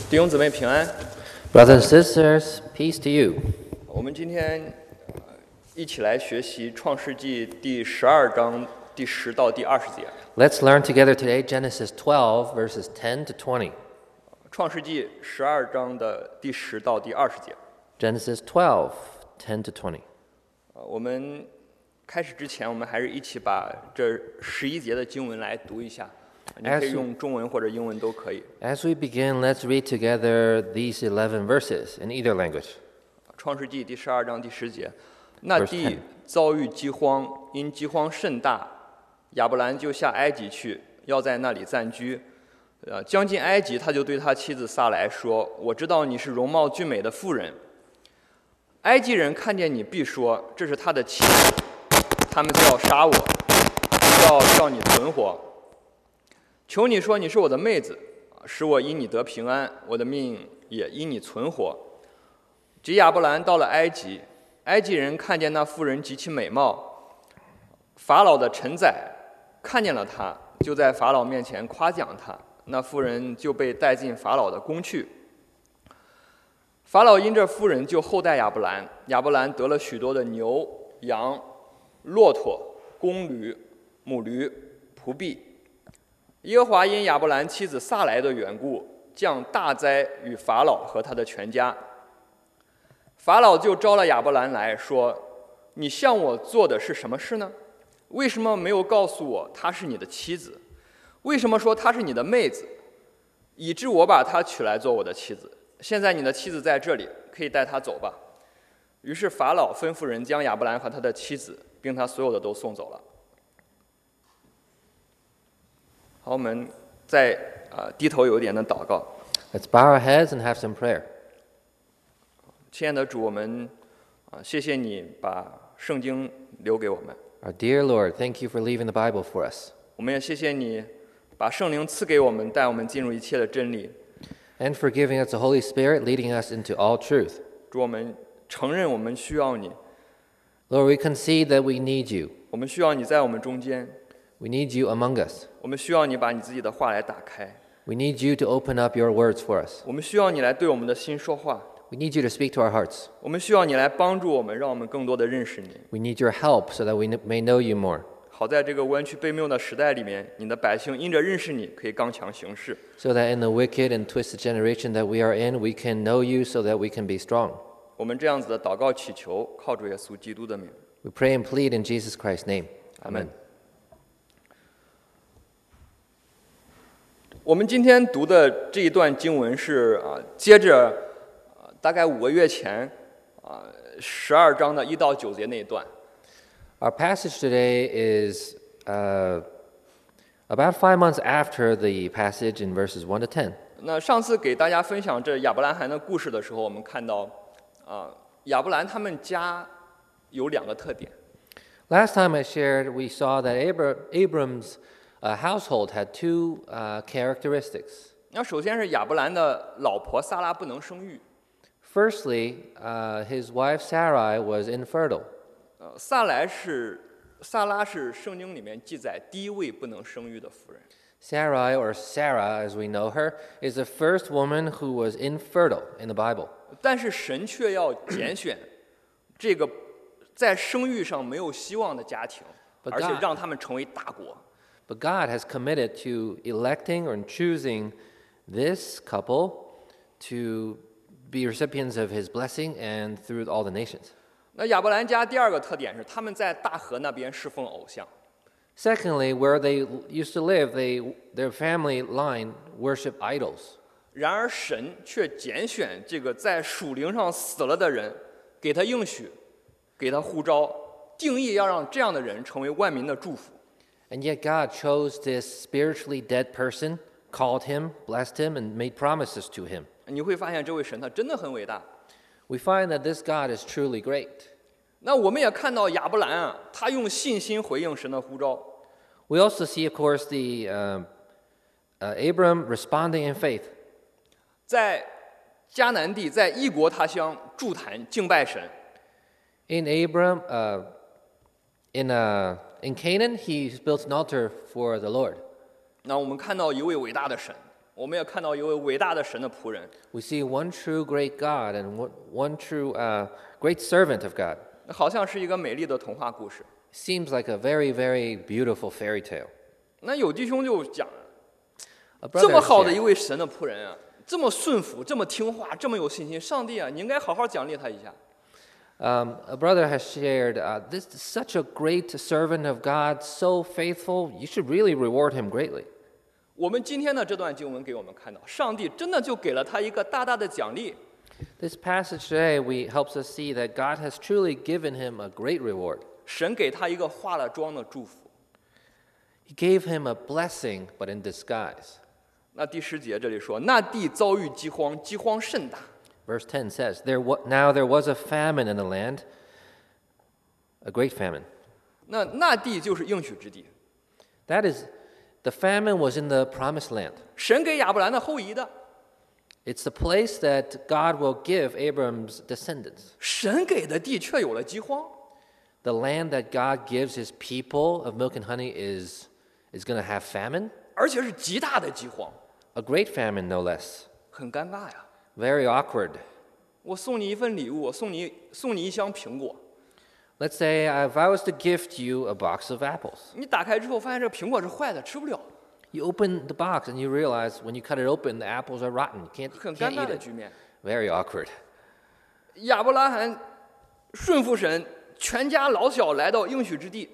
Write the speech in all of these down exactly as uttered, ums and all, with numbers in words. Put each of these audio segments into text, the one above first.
弟兄姊妹平安。 Brothers and sisters, peace to you. 我们今天呃一起来学习创世纪第十二章第十到第二十节。 Let's learn together today Genesis twelve, verses ten to twenty. 创世纪十二章的第十到第二十节。 Genesis twelve, ten to twenty. 呃我们开始之前，我们还是一起把这十一节的经文来读一下。你可以用中文或者英文都可以。 As we begin, let's read together these eleven verses in either language. 创世纪第十二章第十节，那地遭遇饥荒，因饥荒甚大，亚伯兰就下埃及去，要在那里暂居。呃，将近埃及，他就对他妻子撒来说：“我知道你是容貌俊美的妇人。埃及人看见你，必说这是他的妻子，他们就要杀我，要叫你存活。求你说你是我的妹子，使我因你得平安，我的命也因你存活。”及亚伯兰到了埃及，埃及人看见那妇人极其美貌，法老的臣宰看见了她，就在法老面前夸奖她，那妇人就被带进法老的宫去。法老因这妇人就厚待亚伯兰，亚伯兰得了许多的牛、羊、骆驼、公驴、母驴、仆婢。耶和华因亚伯兰妻子撒来的缘故，降大灾与法老和他的全家。法老就招了亚伯兰来说：“你向我做的是什么事呢？为什么没有告诉我她是你的妻子？为什么说她是你的妹子，以致我把她娶来做我的妻子？现在你的妻子在这里，可以带她走吧。”于是法老吩咐人将亚伯兰和他的妻子，并他所有的都送走了。好，我们再呃低头有一点的祷告。 Let's bow our heads and have some prayer. 亲爱的主，我们啊，谢谢你把圣经留给我们。 Our dear Lord, thank you for leaving the Bible for us. 我们也谢谢你把圣灵赐给我们，带我们进入一切的真理。 And for giving us the Holy Spirit, leading us into all truth. 主，我们承认我们需要你， Lord, we concede that we need you. 我们需要你在我们中间， We need you among us. 我们需要你把你自己的话来打开， We need you to open up your words for us. 我们需要你来对我们的心说话， We need you to speak to our hearts. 我们需要你来帮助我们，让我们更多的认识你。 We need your help so that we kn- may know you more. 好在这个弯曲悖谬的时代里面，你的百姓因着认识你，可以刚强行事。 So that in the wicked and twisted generation that we are in, we can know you so that we can be strong. 我们这样子的祷告祈求，靠主耶稣基督的名， We pray and plead in Jesus Christ's name. 阿门。我们今天读的这一段经文是啊，接着啊大概五个月前啊十二章的一到九节那一段。 Our passage today is uh, about five months after the passage in verses one to ten. 那上次给大家分享这亚伯兰罕的故事的时候，我们看到啊亚伯兰他们家有两个特点。 Last time I shared, we saw that Abra- Abram's uh, household had two uh, characteristics. 那首先是亚伯兰的老婆撒拉不能生育， Firstly, uh, his wife Sarai was infertile. 呃，撒来是撒拉是圣经里面记载第一位不能生育的妇人。 Sarai, or Sarah as we know her, is the first woman who was infertile in the Bible. 但是神却要拣选这个在生育上没有希望的家庭， But 而且 God- 让他们成为大国。 But God has committed to electing or choosing this couple to be recipients of his blessing and through all the nations. 那亚伯兰家第二个特点是他们在大河那边侍奉偶像。 Secondly, where they used to live, they, their family line worshiped idols. 然而神却拣选这个在属灵上死了的人，给他应许，给他呼召，定义要让这样的人成为万民的祝福。 And yet God chose this spiritually dead person, called him, blessed him, and made promises to him. 你会发现这位神他真的很伟大。 We find that this God is truly great. 那我们也看到亚伯兰啊，他用信心回应神的呼召。 We also see, of course, the um, uh, Abram responding in faith. 在迦南地，在异国他乡筑坛敬拜神。 In Abram, uh, in uh, in Canaan, he built an altar for the Lord. 那我们看到一位伟大的神， 我们也看到一位伟大的神的仆人， We see one true great God and one, one true uh, great servant of God. 好像是一个美丽的童话故事。 Seems like a very, very beautiful fairy tale. 那有弟兄就讲， A 这 brother 么好的 shared, 一位神的仆人啊，这么顺服，这么听话，这么有信心，上帝啊，你应该好好奖励他一下。 um, a brother has shared, uh, this is such a great servant of God, so faithful, you should really reward him greatly. 我们今天的这段经文给我们看到，上帝真的就给了他一个大大的奖励。 This passage today we, helps us see that God has truly given him a great reward. 神给他一个化了妆的祝福。 He gave him a blessing, but in disguise. 那第十节这里说，那地遭遇饥荒，饥荒甚大。 Verse ten says, there wa- Now there was a famine in the land, a great famine. 那那地就是应许之地， That is, the famine was in the promised land. 神给亚伯兰的后裔的， It's the place that God will give Abram's descendants. 神给的地却有了饥荒。 The land that God gives his people of milk and honey is, is going to have famine, 而且是极大的饥荒， a great famine no less. 很尴尬呀。 Very awkward. 我送你一份礼物，我送你送你一箱苹果， Let's say if I was to gift you a box of apples. 你打开之后发现这个苹果是坏的，吃不了， You open the box and you realize when you cut it open, the apples are rotten. You can't, 很 can't 尴尬 eat 的 it. 局面。 Very awkward. 亚伯拉罕顺服神，全家老小来到应许之地，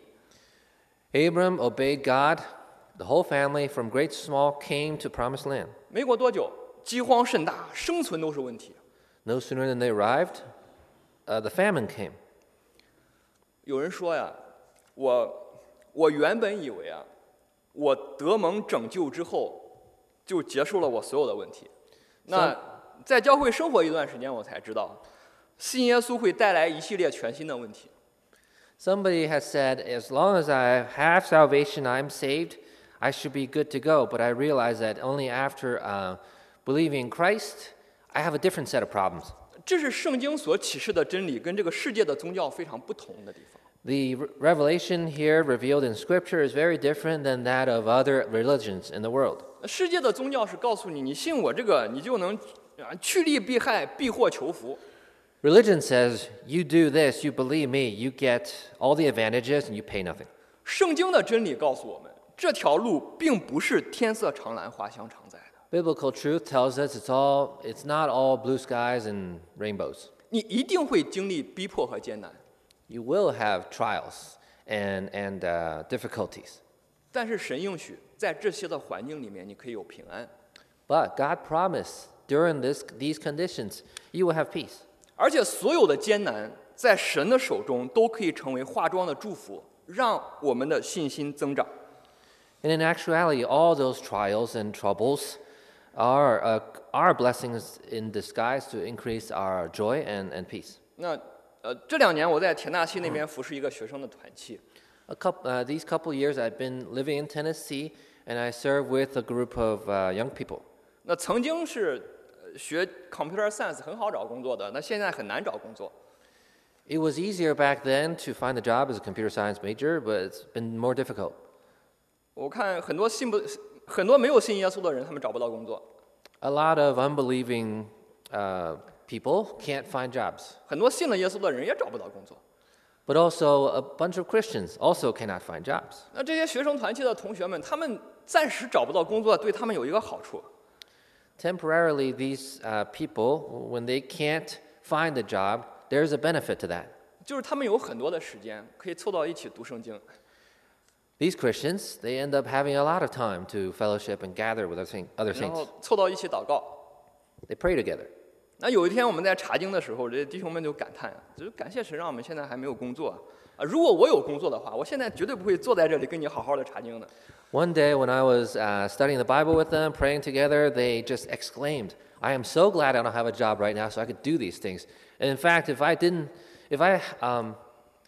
Abram obeyed God. The whole family, from great to small, came to promised land. 没过多久，饥荒甚大，生存都是问题。 No sooner than they arrived, uh, the famine came. 有人说呀，我我原本以为啊，我得蒙拯救之后，就结束了我所有的问题。那在教会生活一段时间，我才知道，信耶稣会带来一系列全新的问题。 Somebody has said, as long as I have salvation, I'm saved, I should be good to go. But I realize that only after uh, believing in Christ, I have a different set of problems. 这是圣经所启示的真理，跟这个世界的宗教非常不同的地方。 The re- revelation here revealed in Scripture is very different than that of other religions in the world. 世界的宗教是告诉你，你信我这个，你就能啊趋利避害，避祸求福。 Religion says, you do this, you believe me, you get all the advantages, and you pay nothing. 圣经的真理告诉我们，这条路并不是天色常蓝，花香常在的。 Biblical truth tells us it's all it's not all blue skies and rainbows. 你一定会经历逼迫和艰难， You will have trials and and uh, difficulties. 但是神应许，在这些的环境里面，你可以有平安， But God promised during this these conditions, you will have peace. 而且所有的艰难，在神的手中都可以成为化妆的祝福，让我们的信心增长。 And in actuality, all those trials and troubles are uh, are blessings in disguise to increase our joy and, and peace. 那呃，这两年我在田纳西那边服侍一个学生的团契， A couple, uh, these couple years, I've been living in Tennessee, and I serve with a group of uh, young people. 那曾经是呃学 computer science 很好找工作的，那现在很难找工作。 It was easier back then to find a job as a computer science major, but it's been more difficult. 我看很多信不很多没有信耶稣的人，他们找不到工作； A lot of unbelieving uh, people can't find jobs, 很多信了耶稣的人也找不到工作。 but also a bunch of Christians also cannot find jobs. 那这些学生团契的同学们，他们暂时找不到工作，对他们有一个好处， Temporarily, these uh, people, when they can't find a job, there's a benefit to that. 就是他们有很多的时间可以凑到一起读圣经。 These Christians, they end up having a lot of time to fellowship and gather with other saint- other 然 saints. 后凑到一起祷告。 They pray together. 那有一天我们在查经的时候，这些弟兄们就感叹啊，就是感谢神让我们现在还没有工作啊！啊，如果我有工作的话，我现在绝对不会坐在这里跟你好好的查经的。 One day when I was uh, studying the Bible with them, praying together, they just exclaimed, I am so glad I don't have a job right now so I could do these things. And in fact, if I didn't, if I, um,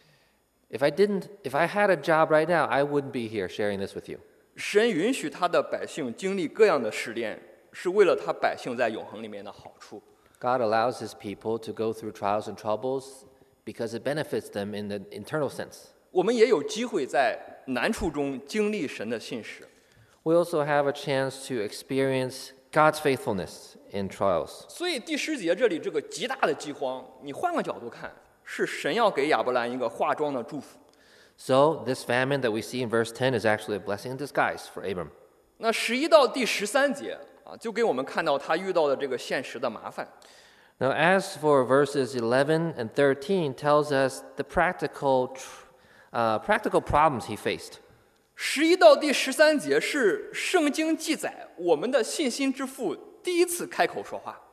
if I didn't, if I had a job right now, I wouldn't be here sharing this with you. 神允许他的百姓经历各样的试炼，是为了他百姓在永恒里面的好处。 God allows his people to go through trials and troubles because it benefits them in the internal sense. 我们也有机会在难处中经历神的信实。 We also have a chance to experience God's faithfulness in trials. 所以第十节这里这个极大的饥荒，你换个角度看，是神要给亚伯兰一个化妆的祝福。 So this famine that we see in verse ten is actually a blessing in disguise for Abram. 那十一到第十三节啊，就给我们看到他遇到的这个现实的麻烦。 Now, as for verses eleven and thirteen, tells us the practical, uh, practical problems he faced. 十一到第十三节是圣经记载我们的信心之父第一次开口说话。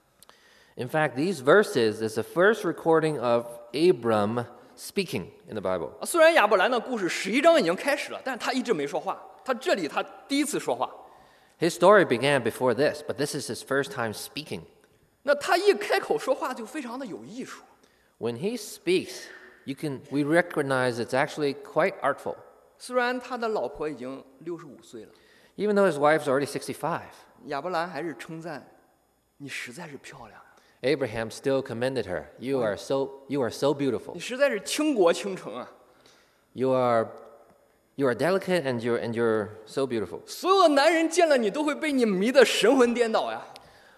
In fact, these verses is the first recording of Abram speaking in the Bible. 啊，虽然亚伯兰的故事十一章已经开始了，但是他一直没说话。他这里他第一次说话。 His story began before this, but this is his first time speaking. 那他一开口说话就非常的有艺术。 When he speaks, you can we recognize it's actually quite artful. 虽然他的老婆已经六十五岁了， Even though his wife's already sixty-five, 亚伯兰还是称赞你实在是漂亮， Abraham still commended her. You are so you are so 你 beautiful. 实在是倾国倾城啊！ You are you are delicate and you're and you're so beautiful. 所有的男人见了你都会被你迷得神魂颠倒呀！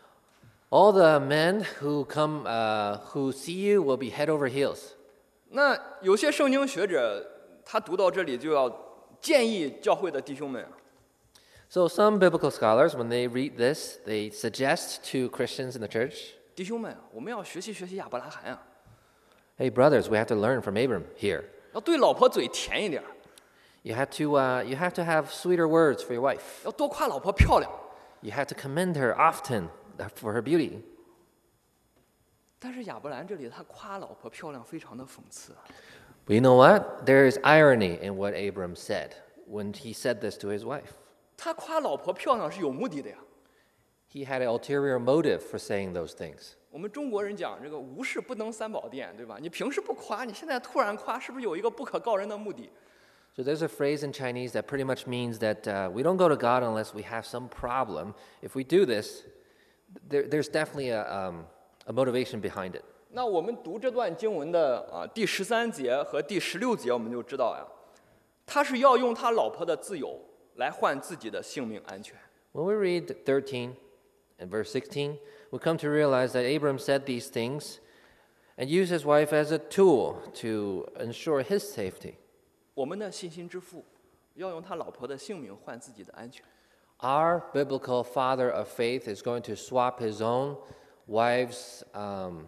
All the men who come uh, who see you will be head over heels. 那有些圣经学者，他读到这里就要建议教会的弟兄们啊， So some biblical scholars, when they read this, they suggest to Christians in the church, 弟兄们啊，我们要学习学习亚伯拉罕啊， hey brothers, we have to learn from Abram here. 要对老婆嘴甜一点， You have to uh, you have to have sweeter words for your wife. 要多夸老婆漂亮。 You have to commend her often for her beauty. 但是亚伯兰这里他夸老婆漂亮，非常的讽刺啊。 But you know what? There is irony in what Abram said when he said this to his wife. 他夸老婆漂亮是有目的的呀。 He had an ulterior motive for saying those things. 我们中国人讲这个无事不登三宝殿，对吧？你平时不夸，你现在突然夸，是不是有一个不可告人的目的？ So there's a phrase in Chinese that pretty much means that uh, we don't go to God unless we have some problem. If we do this, there, there's definitely a, um, a motivation behind it. 那我们读这段经文的啊第十三节和第十六节，我们就知道呀，他是要用他老婆的自由来换自己的性命安全。 When we read thirteen and verse sixteen, we come to realize that Abram said these things and used his wife as a tool to ensure his safety. 我们的信心之父要用他老婆的性命换自己的安全。 Our biblical father of faith is going to swap his own wife's um,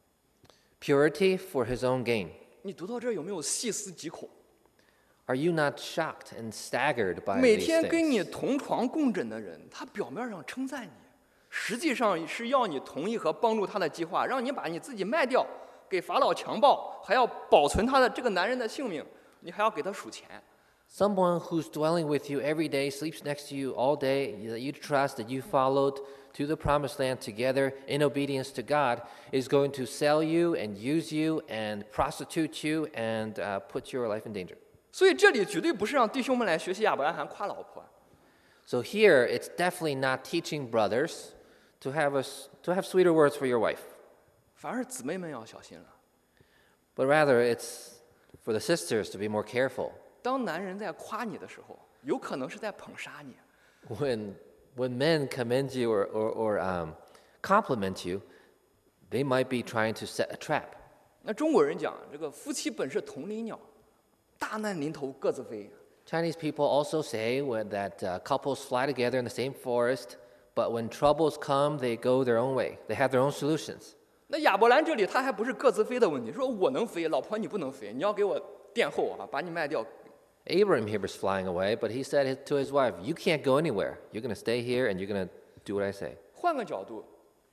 purity for his own gain. 你读到这儿有没有细思极恐？ Are you not shocked and staggered by 每 these 天跟 things? 你同床共枕的人，他表面上称赞你，实际上是要你同意和帮助他的计划，让你把你自己卖掉，给法老强暴，还要保存他的这个男人的性命，你还要给他数钱。 Someone who's dwelling with you every day, sleeps next to you all day, that you trust, that you followed to the promised land together in obedience to God, is going to sell you and use you and prostitute you and uh, put your life in danger. 所以这里绝对不是让弟兄们来学习亚伯拉罕夸老婆， So here, it's definitely not teaching brothers to have, a, s- to have sweeter words for your wife, 反而姊妹们要小心了。 but rather it's for the sisters to be more careful. 当男人在夸你的时候，有可能是在捧杀你。 When, when men commend you or, or, or um, compliment you, they might be trying to set a trap. 那中国人讲这个夫妻本是同林鸟，大难临头各自飞。 Chinese people also say when, that uh, couples fly together in the same forest, but when troubles come, they go their own way. They have their own solutions. 那亚伯兰这里他还不是各自飞的问题，说我能飞，老婆你不能飞，你要给我殿后啊，把你卖掉。 Abram here was flying away, but he said to his wife, you can't go anywhere. You're going to stay here and you're going to do what I say. 换个角度，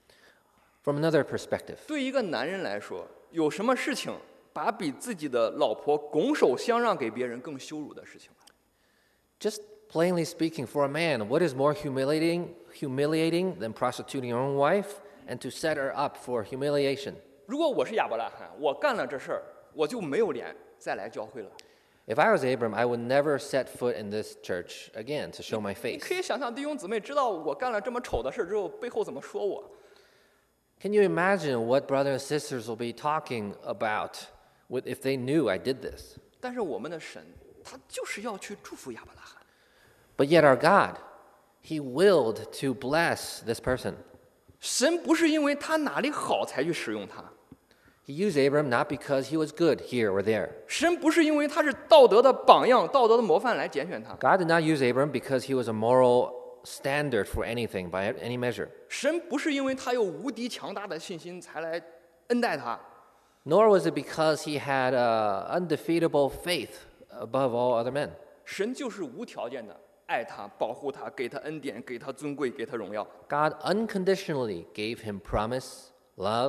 From another perspective, 对一个男人来说，有什么事情把比自己的老婆拱手相让给别人更羞辱的事情？ just plainly speaking, for a man, what is more humiliating, humiliating than prostituting your own wife and to set her up for humiliation? 如果我是亚伯拉罕，我干了这事儿，我就没有脸再来教会了。 If I was Abram, I would never set foot in this church again to show my 你 face. 可以想象弟兄姊妹知道我干了这么丑的事儿之后，背后怎么说我？ Can you imagine what brothers and sisters will be talking about with, if they knew I did this? 但是我们的神，他就是要去祝福亚伯拉罕。 But yet our God, He willed to bless this person. 神不是因为他哪里好才去使用他， He used Abram not because he was good here or there. 神不是因为他是道德的榜样、道德的模范来拣选他， God did not use Abram because he was a moral standard for anything by any measure. 神不是因为他有无敌强大的信心才来恩待他， Nor was it because he had uh, undefeatable faith above all other men. 神就是无条件的爱他、保护他、给他恩典、给他尊贵、给他荣耀。 God unconditionally gave him promise, love,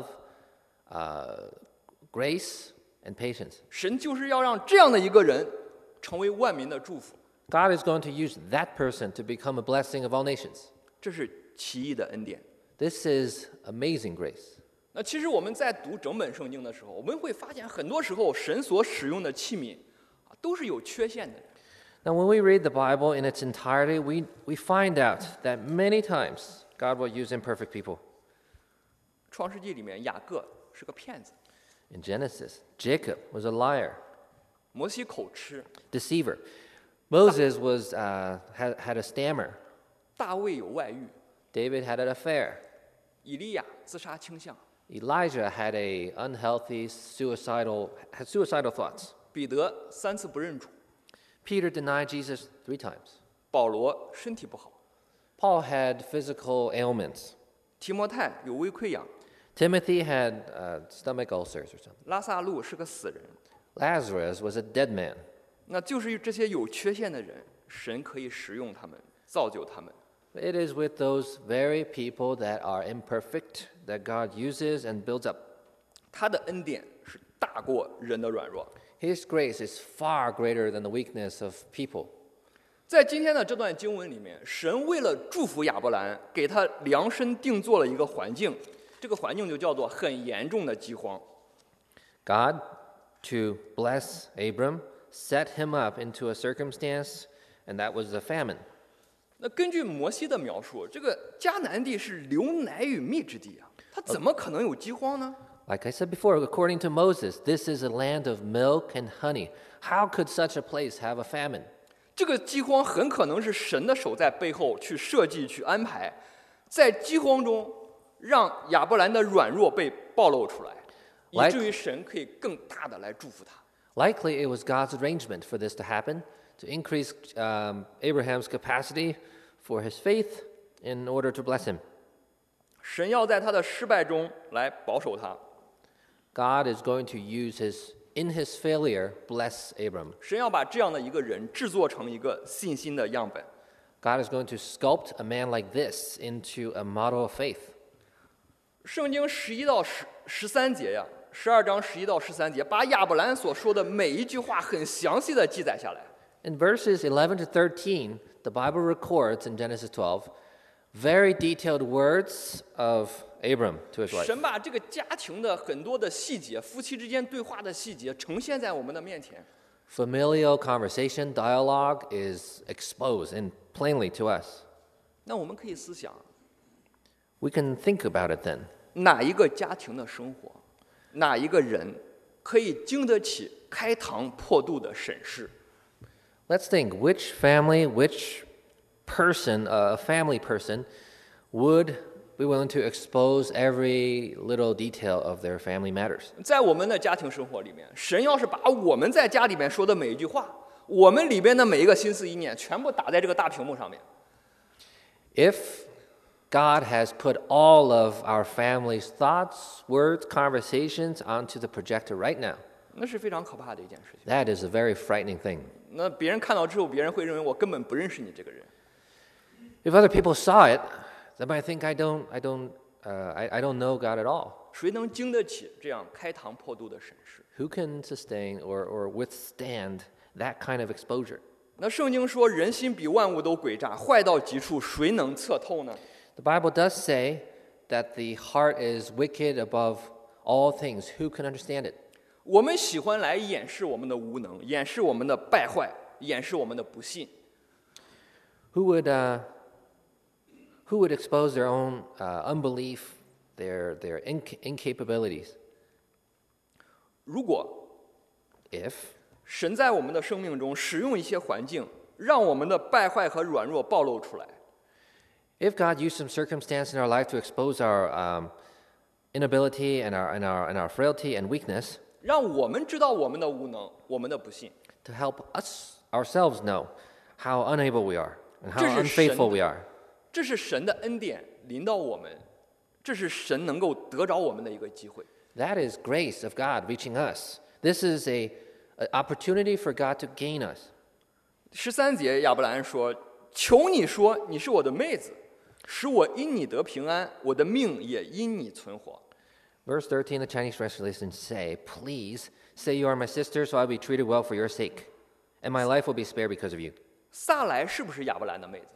uh, grace, and patience. 神就是要让这样的一个人成为万民的祝福， God is going to use that person to become a blessing of all nations. 这是奇异的恩典。 This is amazing grace. 那其实我们在读整本圣经的时候，我们会发现很多时候神所使用的器皿啊都是有缺陷的。 Now, when we read the Bible in its entirety, we, we find out that many times God will use imperfect people. 创世纪里面，雅各是个骗子， In Genesis, Jacob was a liar, 摩西口吃， deceiver. Moses was, uh, had, had a stammer. 大卫有外遇， David had an affair. 以利亚自杀倾向， Elijah had a unhealthy, suicidal, had suicidal thoughts. 彼得三次不认主， Peter denied Jesus three times. 保罗身体不好， Paul had physical ailments. 提摩太有胃溃疡， Timothy had uh, stomach ulcers or something. 拉萨路是个死人。 Lazarus was a dead man. 那就是这些有缺陷的人，神可以使用他们，造就他们。 It is with those very people that are imperfect that God uses and builds up. 他的恩典是大过人的软弱。 His grace is far greater than the weakness of people. 在今天的这段经文里面，神为了祝福亚伯兰，给他量身定做了一个环境，这个环境就叫做很严重的饥荒。 God, to bless Abram, set him up into a circumstance, and that was the famine. 那根据摩西的描述，这个迦南地是流奶与蜜之地啊，它怎么可能有饥荒呢？ Like I said before, according to Moses, this is a land of milk and honey. How could such a place have a famine? 这个饥荒很可能是神的手在背后去设计、去安排，在饥荒中让亚伯兰的软弱被暴露出来，以 Like- 至于神可以更大的来祝福他。 Likely it was God's arrangement for this to happen, to increase um, Abraham's capacity for his faith in order to bless him. 神要在他的失败中来保守他， God is going to use his, in his failure, bless Abram. 神要把这样的一个人制作成一个信心的样本。 God is going to sculpt a man like this into a model of faith. 圣经十一到十十三节呀，十二章十一到十三节，把亚伯兰所说的每一句话很详细的记载下来。 In verses eleven to thirteen, the Bible records in Genesis twelve very detailed words of Abram to his wife. 神把这个家庭的很多的细节，夫妻之间对话的细节，呈现在我们的面前。 Familial conversation, dialogue is exposed and plainly to us. 那我们可以思想， We can think about it then. 哪一个家庭的生活，哪一个人可以经得起开膛破肚的审视？ Let's think which family, which person, a family person, would be willing to expose every little detail of their family matters. 在我们的家庭生活里面，神要是把我们在家里面说的每一句话，我们里边的每一个心思意念，全部打在这个大屏幕上面， If God has put all of our family's thoughts, words, conversations onto the projector right now, 那是非常可怕的一件事情。 that is a very frightening thing. 那别人看到之后，别人会认为我根本不认识你这个人。 If other people saw it, they might think I don't, I don't, uh, I, I don't know God at all. 谁能经得起这样开膛破肚的审视？ Who can sustain or, or withstand that kind of exposure? 那圣经说，人心比万物都诡诈，坏到极处，谁能测透呢？ The Bible does say that the heart is wicked above all things. Who can understand it? 我们喜欢来掩饰我们的无能，掩饰我们的败坏，掩饰我们的不信。 Who would, uh, who would expose their own uh, unbelief, their, their inc- incapabilities? 如果 If 神在我们的生命中使用一些环境，让我们的败坏和软弱暴露出来， If God used some circumstance in our life to expose our um, inability and our, and, our, and our frailty and weakness, 让我们知道我们的无能，我们的不信， to help us ourselves know how unable we are and how 这是神 unfaithful 的 we are. 这是神的恩典临到我们，这是神能够得着我们的一个机会。 That is grace of God reaching us. This is a, an opportunity for God to gain us. 十三节，亚伯兰说：“求你说你是我的妹子，使我因你得平安，我的命也因你存活。” Verse thirteen, the Chinese translation say, Please say you are my sister, so I'll be treated well for your sake, and my life will be spared because of you. 撒莱是不是亚伯兰的妹子？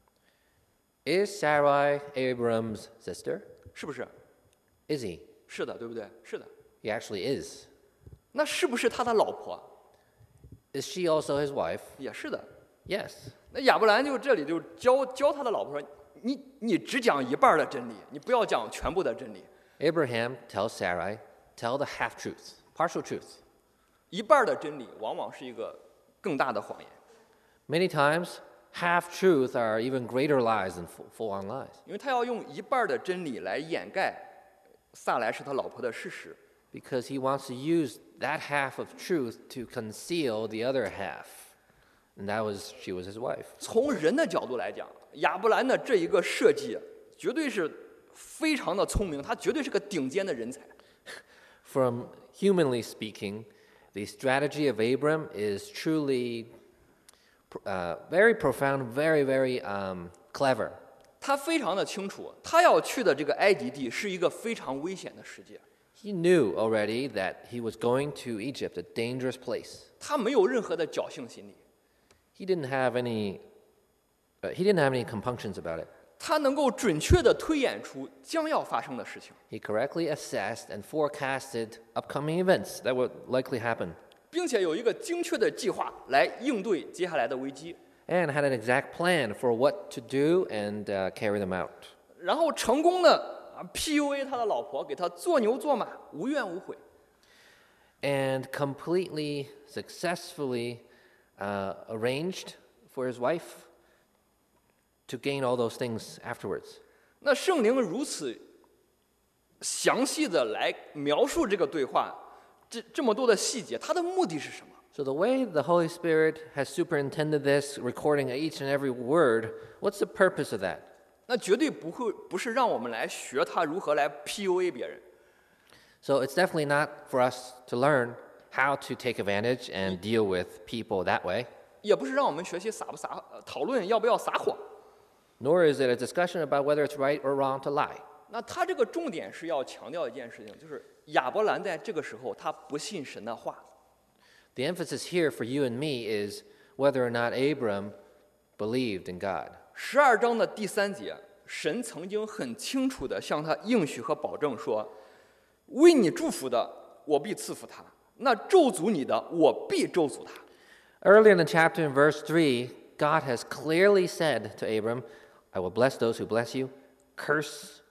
Is Sarai Abram's sister? 是不是？ Is he? 是的，对不对？是的。 He actually is. 那是不是他的老婆？ Is she also his wife? 也是的。 Yes. 那亚伯兰就这里就教教他的老婆说：“你你只讲一半的真理，你不要讲全部的真理。 Abraham tells Sarai, tell the half truth, partial truth. 一半的真理往往是一个更大的谎言， Many times, half truths are even greater lies than full on lies, 因为他要用一半的真理来掩盖撒莱是他老婆的事实。 because he wants to use that half of truth to conceal the other half. And that was, she was his wife. 从人的角度来讲，亚伯兰的这一个设计绝对是非常的聪明，他绝对是个顶尖的人才。 From humanly speaking, the strategy of Abram is truly uh, very profound, very, very um, clever. 他非常的清楚，他要去的这个埃及地是一个非常危险的世界， He knew already that he was going to Egypt, a dangerous place. 他没有任何的侥幸心理， He didn't have any, uh, he didn't have any compunctions about it. 他能够准确的推演出将要发生的事情， He correctly assessed and forecasted upcoming events that would likely happen, 并且有一个精确的计划来应对接下来的危机， and had an exact plan for what to do and uh, carry them out. 然后成功的 P U A 他的老婆，给他做牛做马，无怨无悔。 And completely, successfully uh, arranged for his wife to gain all those things afterwards. 那圣灵如此详细的来描述这个对话，这这么多的细节，它的目的是什么？ So the way the Holy Spirit has superintended this, recording each and every word, what's the purpose of that? 那绝对不会不是让我们来学他如何来 P U A 别人， So it's definitely not for us to learn how to take advantage and deal with people that way, 也不是让我们学习撒不撒呃讨论要不要撒谎。 nor is it a discussion about whether it's right or wrong to lie. 那他这个重点是要强调一件事情，就是亚伯兰在这个时候他不信神的话。 The emphasis here for you and me is whether or not Abram believed in God. 十二章的第三节，神曾经很清楚地向他应许和保证说：“为你祝福的，我必赐福他；那咒诅你的，我必咒诅他。” Earlier in the chapter, in verse three, God has clearly said to Abram, I will bless those who bless you, curse,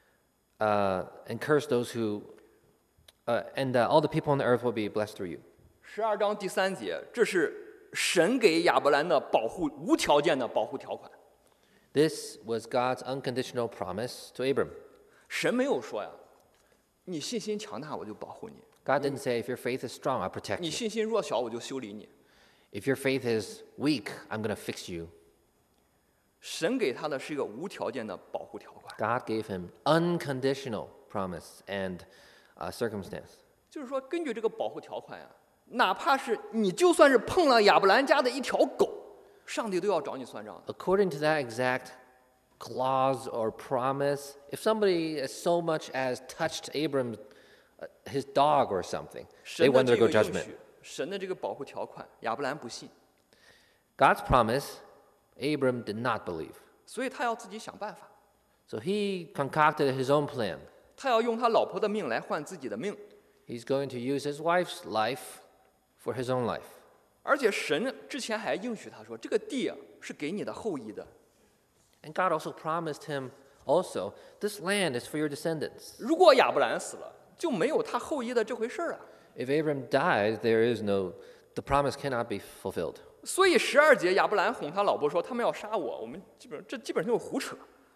uh, and curse those who, uh, and uh, all the people on the earth will be blessed through you. 十二章第三节，这是神给亚伯兰的保护，无条件的保护条款。 This was God's unconditional promise to Abram. 神没有说呀，你信心强大，我就保护你； God didn't say, if your faith is strong, I'll protect 你 you. 信心弱小，我就修理你。 If your faith is weak, I'm going to fix you. 神给他的是一个无条件的保护条款， God gave him unconditional promise and uh, circumstance. 就是说，根据这个保护条款呀，哪怕是你就算是碰了亚伯兰家的一条狗，上帝都要找你算账的。 According to that exact clause or promise, if somebody so much as touched Abram, uh, his dog or something, they 神的 will 这 undergo 个应 judgment. 许，神的这个保护条款，亚伯兰不信， God's promise, Abram did not believe. 所以他要自己想办法， So he concocted his own plan. 他要用他老婆的命来换自己的命。 He's going to use his wife's life for his own life. 而且神之前还应许他说，这个地啊是给你的后裔的。 And God also promised him also, this land is for your descendants. 如果亚伯兰死了，就没有他后裔的这回事儿了。 If Abram dies, there is no, the promise cannot be fulfilled. 所以十二节亚伯兰哄他老婆说，他们要杀我，我们基本上这基本上就是胡扯。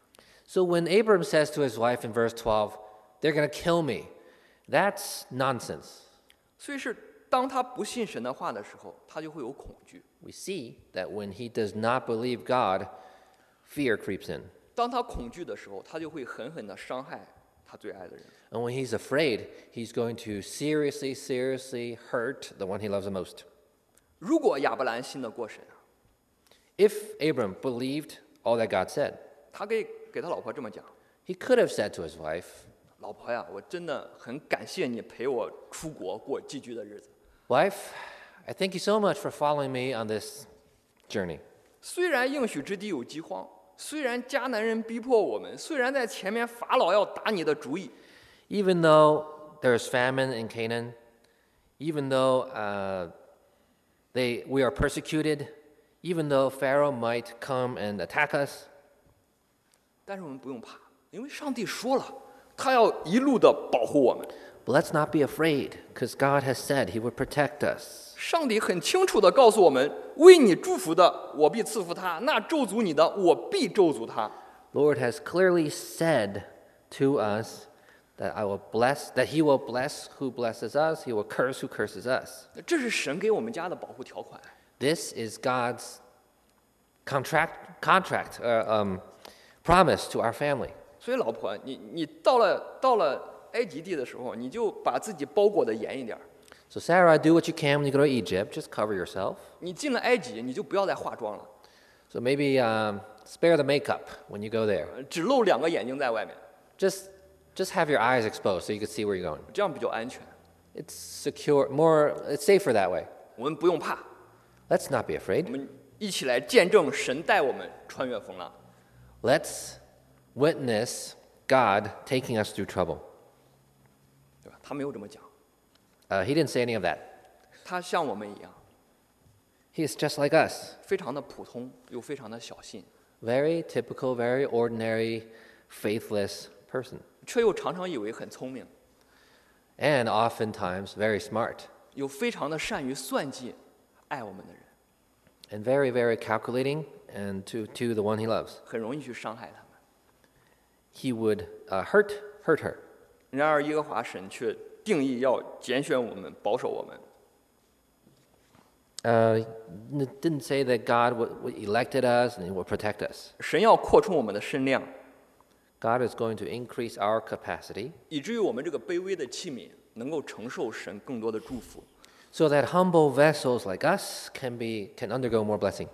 So when Abram says to his wife in verse twelve, they're going to kill me, that's nonsense. 所以是当他不信神的话的时候，他就会有恐惧。 We see that when he does not believe God, fear creeps in. 当他恐惧的时候，他就会狠狠地伤害他最爱的人。 And when he's afraid, he's going to seriously, seriously hurt the one he loves the most. 如果亚伯兰信得过神， If Abram believed all that God said, 他可以给他老婆这么讲 he could have said to his wife,：“ 老婆呀，我真的很感谢你陪我出国过寄居的日子。 Wife, I thank you so much for following me on this journey. 虽然应许之地有饥荒，虽然迦南人逼迫我们，虽然在前面法老要打你的主意， Even though there's famine in Canaan, even though uh, they, we are persecuted, even though Pharaoh might come and attack us, 但是我们不用怕，因为上帝说了，他要一路的保护我们。 but let's not be afraid, because God has said he would protect us. 上帝很清楚地告诉我们：为你祝福的，我必赐福他；那咒诅你的，我必咒诅他。 Lord has clearly said to us that I will bless, that he will bless who blesses us, he will curse who curses us. 这是神给我们家的保护条款。 This is God's contract, contract, uh, um, promise to our family. 所以，老婆，你你到了到了埃及地的时候，你就把自己包裹得严一点儿。 So Sarah, do what you can when you go to Egypt. Just cover yourself. 你进了埃及，你就不要再化妆了， So maybe um, spare the makeup when you go there. 呃只露两个眼睛在外面， Just, just have your eyes exposed so you can see where you're going. 这样比较安全。 It's secure, more, it's safer that way. 我们不用怕， Let's not be 我 afraid. 们一起来见证神带我们穿越风浪。 Let's witness God taking us through trouble. 对吧？他没有这么讲， Uh, he didn't say any of that. 他像我们一样， He is just like us. 非常的普通，又非常的小心， Very typical, very ordinary, faithless person. 却又常常以为很聪明， And oftentimes very smart. 又非常的善于算计爱我们的人， And very, very calculating and to, to the one he loves. 很容易去伤害他们。 He would uh, hurt, hurt her. 然而，耶和华神却定义要拣选我们，保守我们。 Uh, it didn't say that God w- w- elected us and he would protect us. 神要扩充我们的身量， God is going to increase our capacity 以至于我们这个卑微的器皿能够承受神更多的祝福。 so that humble vessels like us can be can undergo more blessing.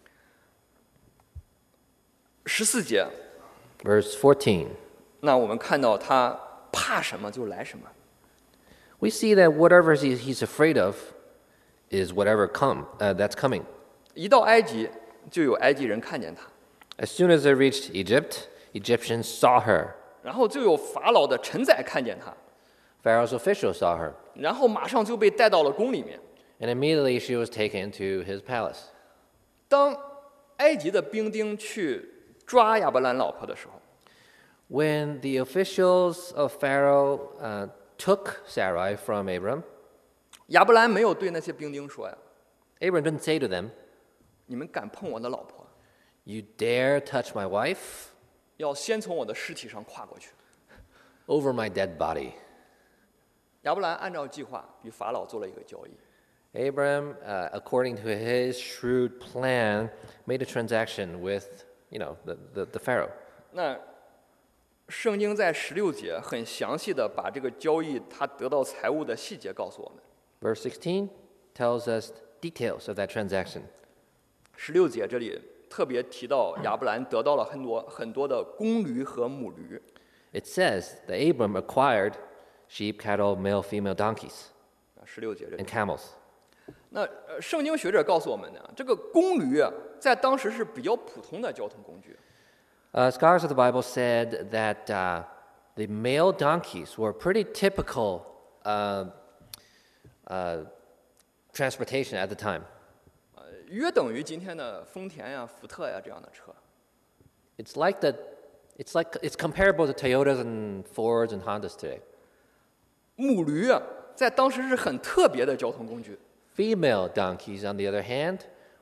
十四节， Verse fourteen. 那我们看到他怕什么就来什么。 We see that whatever he, he's afraid of is whatever come uh, that's coming. 一到埃及，就有埃及人看见他， As soon as they reached Egypt, Egyptians saw her. 然后就有法老的臣宰看见他， Pharaoh's officials saw her. 然后马上就被带到了宫里面。 And immediately she was taken to his palace. 当埃及的兵丁去抓亚伯兰老婆的时候， When the officials of Pharaoh uh, took Sarai from Abram, 亚伯兰没有对那些兵丁说呀 Abram didn't say to them, 你们敢碰我的老婆， "You dare touch my wife 要先从我的尸体上跨过去。 over my dead body." 亚伯兰按照计划与法老做了一个交易， Abram, uh, according to his shrewd plan, made a transaction with, you know, the, the, the Pharaoh. 那圣经在十六节很详细的把这个交易他得到财物的细节告诉我们。 Verse sixteen tells us details of that transaction. 十六节这里特别提到亚伯兰得到了很多很多的公驴和母驴， It says that Abram acquired sheep, cattle, male, female donkeys, 啊，十六节这里 and。camels. 那呃，圣经学者告诉我们呢，这个公驴啊，在当时是比较普通的交通工具。 Uh, scholars of the Bible said that uh, the male donkeys were pretty typical uh, uh, transportation at the time. 呃，约等于今天的丰田呀、福特呀这样的车。 It's like the, it's like it's comparable to Toyotas and Fords and Hondas today. 母驴啊，在当时是很特别的交通工具。 Female donkeys, on the other hand,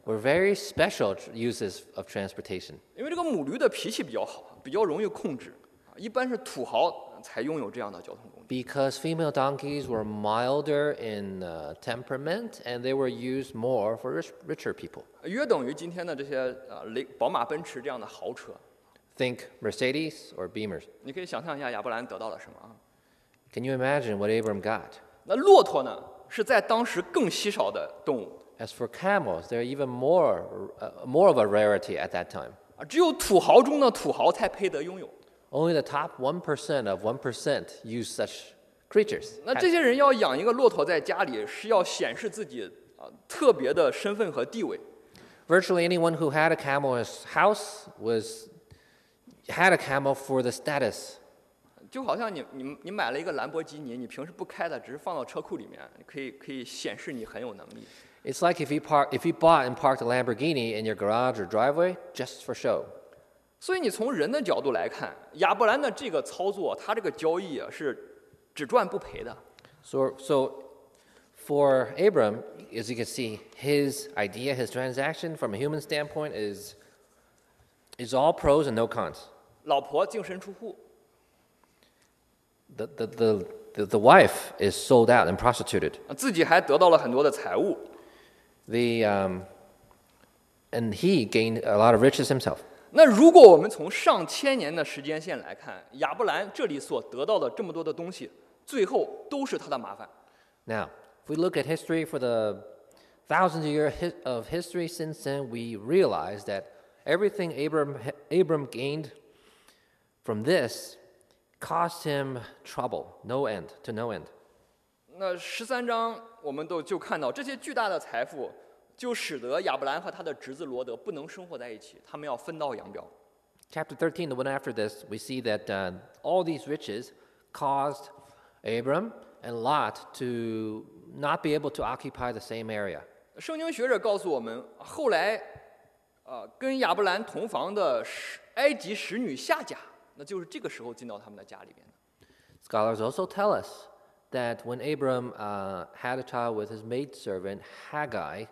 were very special tr- uses of transportation. 因为这个母驴的脾气比较好，比较容易控制，啊一般是土豪才拥有这样的交通工具。 Because female donkeys were milder in uh, temperament and they were used more for rich, richer people. 约等于今天的这些呃雷宝马、奔驰这样的豪车。 Think Mercedes or Beamers. 你可以想象一下亚伯兰得到了什么啊？ Can you imagine what Abram got? 那骆驼呢，是在当时更稀少的动物 As for camels, they're even more, uh, more of a rarity at that time. 啊，只有土豪中的土豪才配得拥有。 Only the top one percent of one percent use such creatures. 那这些人要养一个骆驼在家里，是要显示自己啊特别的身份和地位。 Virtually anyone who had a camel in his house was had a camel for the status. 就好像你你你买了一个兰博基尼，你平时不开的，只是放到车库里面，可以可以显示你很有能力。 It's like if you park, if you bought and parked a Lamborghini in your garage or driveway just for show. 所以你从人的角度来看，亚伯兰的这个操作，他这个交易啊是只赚不赔的。 So, so for Abram, as you can see, his idea, his transaction from a human standpoint is is all pros and no cons. 老婆净身出户， The, the, the, the, the wife is sold out and prostituted. 自己还得到了很多的财物。 The, um, and he gained a lot of riches himself. 那如果我们从上千年的时间线来看，亚伯兰这里所得到的这么多的东西，最后都是他的麻烦。 Now, if we look at history for the thousands of years hi- of history since then, we realize that everything Abram, Abram gained from this cost him trouble, no end, to no end. 那十三章我们都就看到这些巨大的财富，就使得亚伯兰和他的侄子罗德不能生活在一起，他们要分道扬镳。 Chapter thirteen, the one after this, we see that uh, all these riches caused Abram and Lot to not be able to occupy the same area. 圣经学者告诉我们，后来，呃，跟亚伯兰同房的使埃及使女夏甲，那就是这个时候进到他们的家里边的。 Scholars also tell us that when Abram uh, had a child with his maidservant Haggai,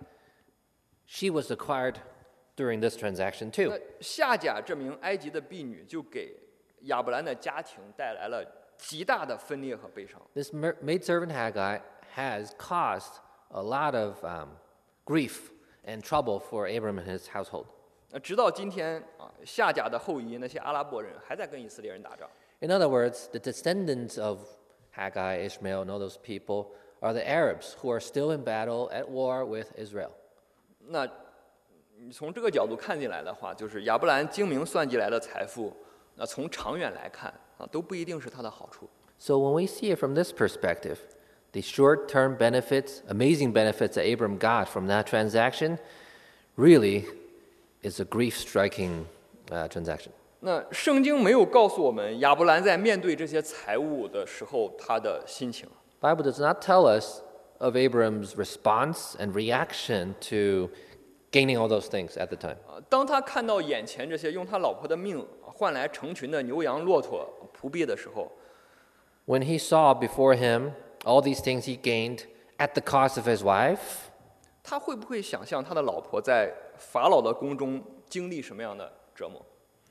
she was acquired during this transaction too. 那夏甲这名埃及的婢女，就给亚伯兰的家庭带来了极大的分裂和悲伤。 This mer- maidservant Haggai has caused a lot of um, grief and trouble for Abram and his household. 那直到今天啊，夏甲的后裔那些阿拉伯人还在跟以色列人打仗。 In other words, the descendants of Haggai, Ishmael, and all those people are the Arabs who are still in battle at war with Israel. 那你从这个角度看进来的话，就是亚伯兰精明算计来的财富，那从长远来看啊，都不一定是他的好处。 So when we see it from this perspective, the short-term benefits, amazing benefits that Abram got from that transaction, really is a grief-striking uh, transaction. 那圣经没有告诉我们亚伯兰在面对这些财物的时候他的心情。 Bible does not tell us of Abram's response and reaction to gaining all those things at the time. 啊，当他看到眼前这些用他老婆的命换来成群的牛羊骆驼仆婢的时候， When he saw before him all these things he gained at the cost of his wife, 他会不会想象他的老婆在法老的宫中经历什么样的折磨？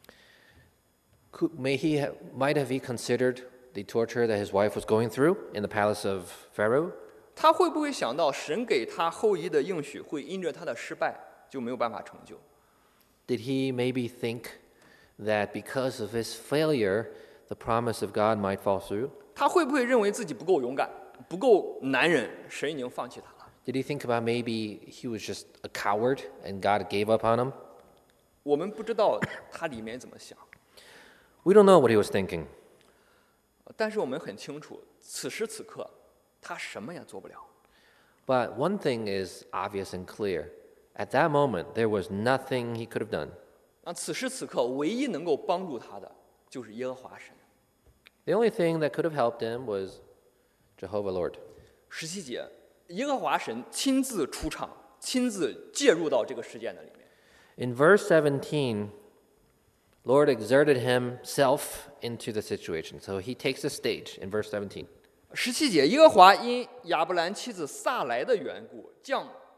could, may he have, might have he considered the torture that his wife was going through in the palace of Pharaoh? 他会不会想到神给他后裔的应许会因着他的失败就没有办法成就？ Did he maybe think that because of his failure, the promise of God might fall through? 他会不会认为自己不够勇敢，不够男人，神已经放弃他了？ Did he think about maybe he was just a coward and God gave up on him? 我们不知道他里面怎么想， We don't know what he was thinking. 但是我们很清楚，此时此刻他什么也做不了。 But one thing is obvious and clear. At that moment, there was nothing he could have done. 那此时此刻，唯一能够帮助他的就是耶和华神。 The only thing that could have helped him was Jehovah Lord. 十七节，耶和华神亲自出场，亲自介入到这个事件的里面。 In verse seventeen, Lord exerted himself into the situation. So he takes the stage in verse seventeen. 十七节，耶和华因亚伯兰妻子撒来的缘故，降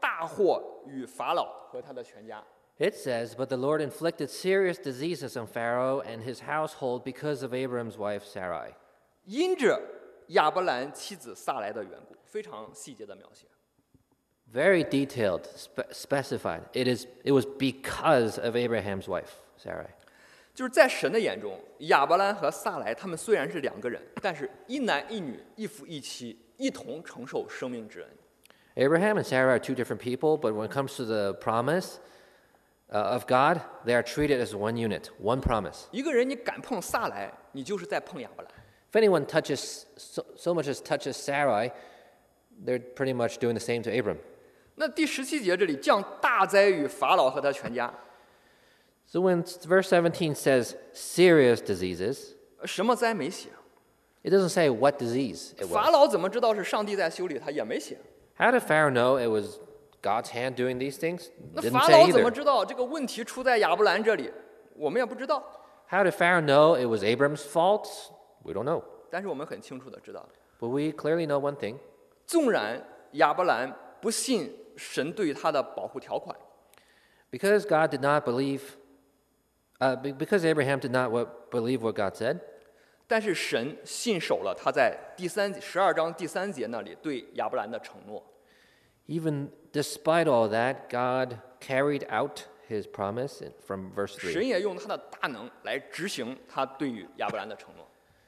大祸与法老和他的全家。 It says, But the Lord inflicted serious diseases on Pharaoh and his household because of Abram's wife Sarai. 因着亚伯兰妻子撒来的缘故，非常细节的描写。 Very detailed, spe- specified. It is. It was because of Abraham's wife, Sarai. 就是在神的眼中，亚伯兰和撒来他们虽然是两个人，但是一男一女，一夫一妻，一同承受生命之恩。 Abraham and Sarah are two different people, but when it comes to the promise uh, of God, they are treated as one unit, one promise. 一个人你敢碰撒来，你就是在碰亚伯兰。 If anyone touches so, so much as touches Sarai, they're pretty much doing the same to Abram. 那第十七节这里降大灾与法老和他全家， So when verse seventeen says serious diseases, 什么灾没写？ it doesn't say what disease it 法 was. 老怎么知道是上帝在修理他？也没写。 How did Pharaoh know it was God's hand doing these things? 那 Didn't 法 say 老怎么 either. 知道这个问题出在亚伯兰这里？我们也不知道。 How did Pharaoh know it was Abram's fault? We don't know. 但是我们很清楚的知道， But we clearly know one thing. 纵然亚伯兰不信神对他的保护条款， Because God did not believe, uh, be- because Abraham did not what, believe what God said, 但是神信守了他在第三十二章第三节那里对亚伯兰的承诺。 even despite all that, God carried out his promise in- from verse 神 three. 也用他的大能来执行他对于亚伯兰的承诺。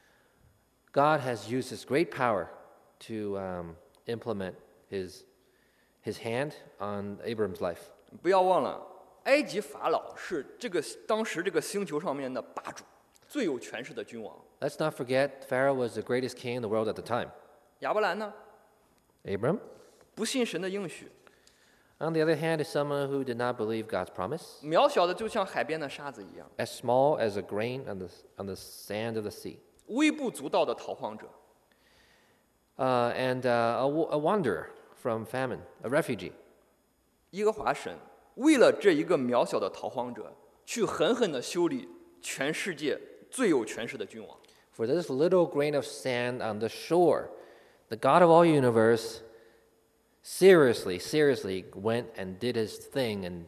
God has used his great power to um, implement his, his hand on Abram's life. 不要忘了，埃及法老是这个当时这个星球上面的霸主，最有权势的君王。 Let's not forget, Pharaoh was the greatest king in the world at the time. 亚伯兰呢， Abram, 不信神的应许， on the other hand, is someone who did not believe God's promise, 渺小的就像海边的沙子一样， as small as a grain on the, on the sand of the sea. 微不足道的逃荒者。 Uh, and uh, a, wa- a wanderer from famine, a refugee. 耶和华神为了这一个渺小的逃荒者，去狠狠地修理全世界最有权势的君王。 For this little grain of sand on the shore, the God of all universe seriously, seriously went and did his thing and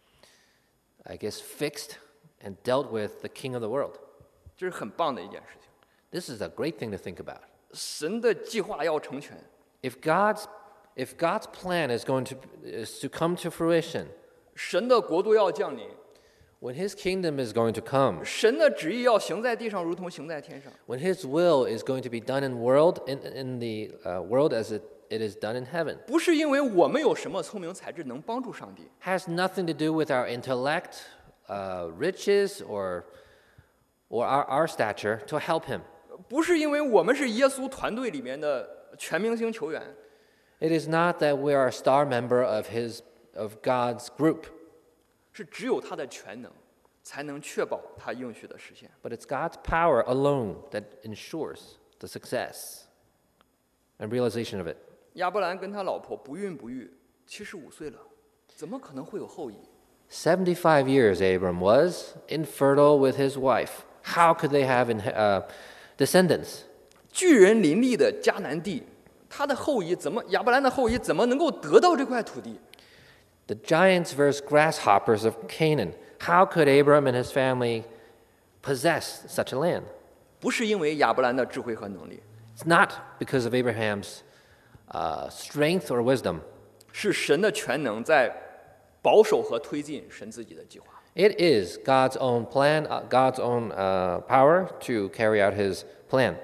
I guess fixed and dealt with the king of the world. 这是很棒的一件事情。 This is a great thing to think about. 神的计划要成全， If God's, if God's plan is going to, is to come to fruition, 神的国度要降临， when his kingdom is going to come, 神的旨意要行在地上，如同行在天上。 when his will is going to be done in world in, in the uh, world as it, it is done in heaven, 不是因为我们有什么聪明才智能帮助上帝， has nothing to do with our intellect, uh, riches, or, or our, our stature to help him. 不是因为我们是耶稣团队里面的全明星球员， It is not that we are a star member of his of God's group, 是只有他的全能，才能确保他应许的实现。 but it's God's power alone that ensures the success and realization of it. 亚伯兰跟他老婆不孕不育，七十五岁了，怎么可能会有后裔？ seventy-five years Abram was infertile with his wife. How could they have in, uh, descendants? 巨人林立的迦南地，他的后裔怎么亚伯兰的后裔怎么能够得到这块土地？ The giants versus grasshoppers of Canaan. How could Abram and his family possess such a land? 不是因为亚伯兰的智慧和能力， It's not because of Abraham's uh, strength or wisdom. 是神的全能在保守和推进神自己的计划。 It is God's own plan, uh, God's own uh, power to carry out his plan.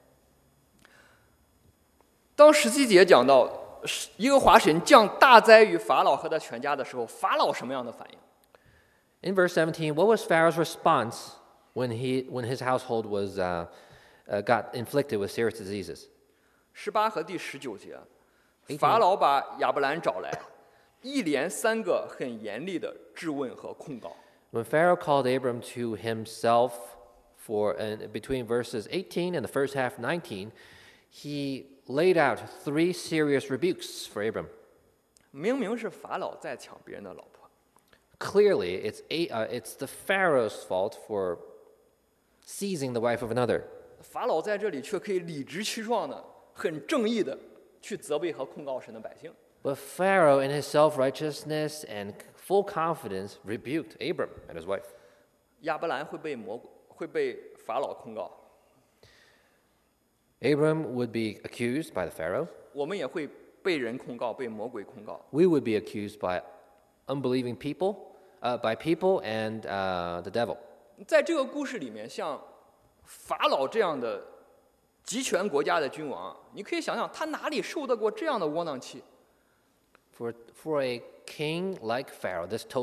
当十七节讲到耶和华神降大灾于法老和他全家的时候，法老什么样的反应？ In verse seventeen, what was Pharaoh's response when, he, when his household was, uh, uh, got inflicted with serious diseases? 十八和第十九节，法老把亚伯兰找来，一连三个很严厉的质问和控告。 When Pharaoh called Abram to himself for uh, between verses eighteen and the first half nineteen, he laid out three serious rebukes for Abram. 明明是法老在抢别人的老婆， Clearly, it's, a, uh, it's the Pharaoh's fault for seizing the wife of another. 法老在这里却可以理直气壮的、很正义的去责备和控告神的百姓。 But Pharaoh, in his self-righteousness and full confidence, rebuked Abram and his wife. 亚伯兰会被魔会被法老控告， Abram would be accused by the Pharaoh. 我们也会被人控告，被魔鬼控告。 We would be accused by unbelieving people, uh, by people and uh, the devil. 在这个故事里面，像法老这样的集权国家的君王，你可以想想，他哪里受得过这样的窝囊气？ For, for a king like Pharaoh, this to-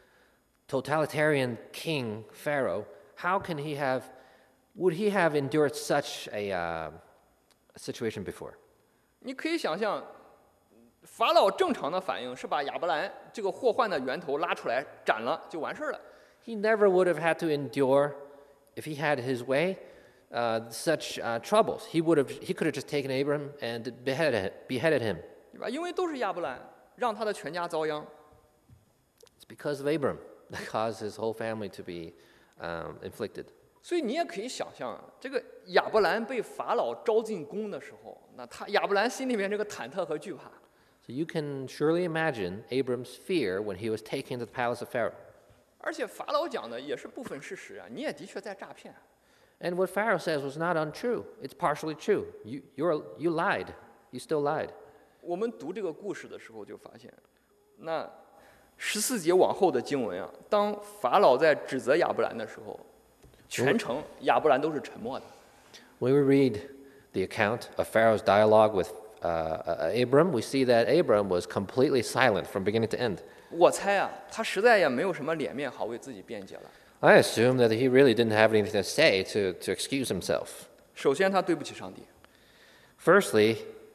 totalitarian king Pharaoh, how can he have, would he have endured such a, uh, a situation before? 你可以想象，法老正常的反应是把亚伯兰这个祸患的源头拉出来斩了就完事儿了。 He never would have had to endure, if he had his way, uh, such uh, troubles. He would have, he could have just taken Abram and beheaded, beheaded him. 对吧？因为都是亚伯兰让他的全家遭殃。 It's because of Abram that caused his whole family to be um, inflicted. 所以你也可以想象，这个亚伯兰被法老招进宫的时候，那他亚伯兰心里面这个忐忑和惧怕。 So you can surely imagine Abram's fear when he was taken to the palace of Pharaoh. 而且法老讲的也是部分事实啊，你也的确在诈骗。 And what Pharaoh says was not untrue. It's partially true. You, you're, you lied. You still lied. 我们读这个故事的时候就发现，那十四节往后的经文啊，当法老在指责亚伯兰的时候，全程亚伯兰都是沉默的。 When we read the account of Pharaoh's dialogue with uh, uh, Abram, we see that Abram was completely silent from beginning to end. 我猜啊，他实在也没有什么脸面好为自己辩解了。 I assume that he really didn't have anything to say to, to excuse himself. 首先，他对不起上帝， Firstly,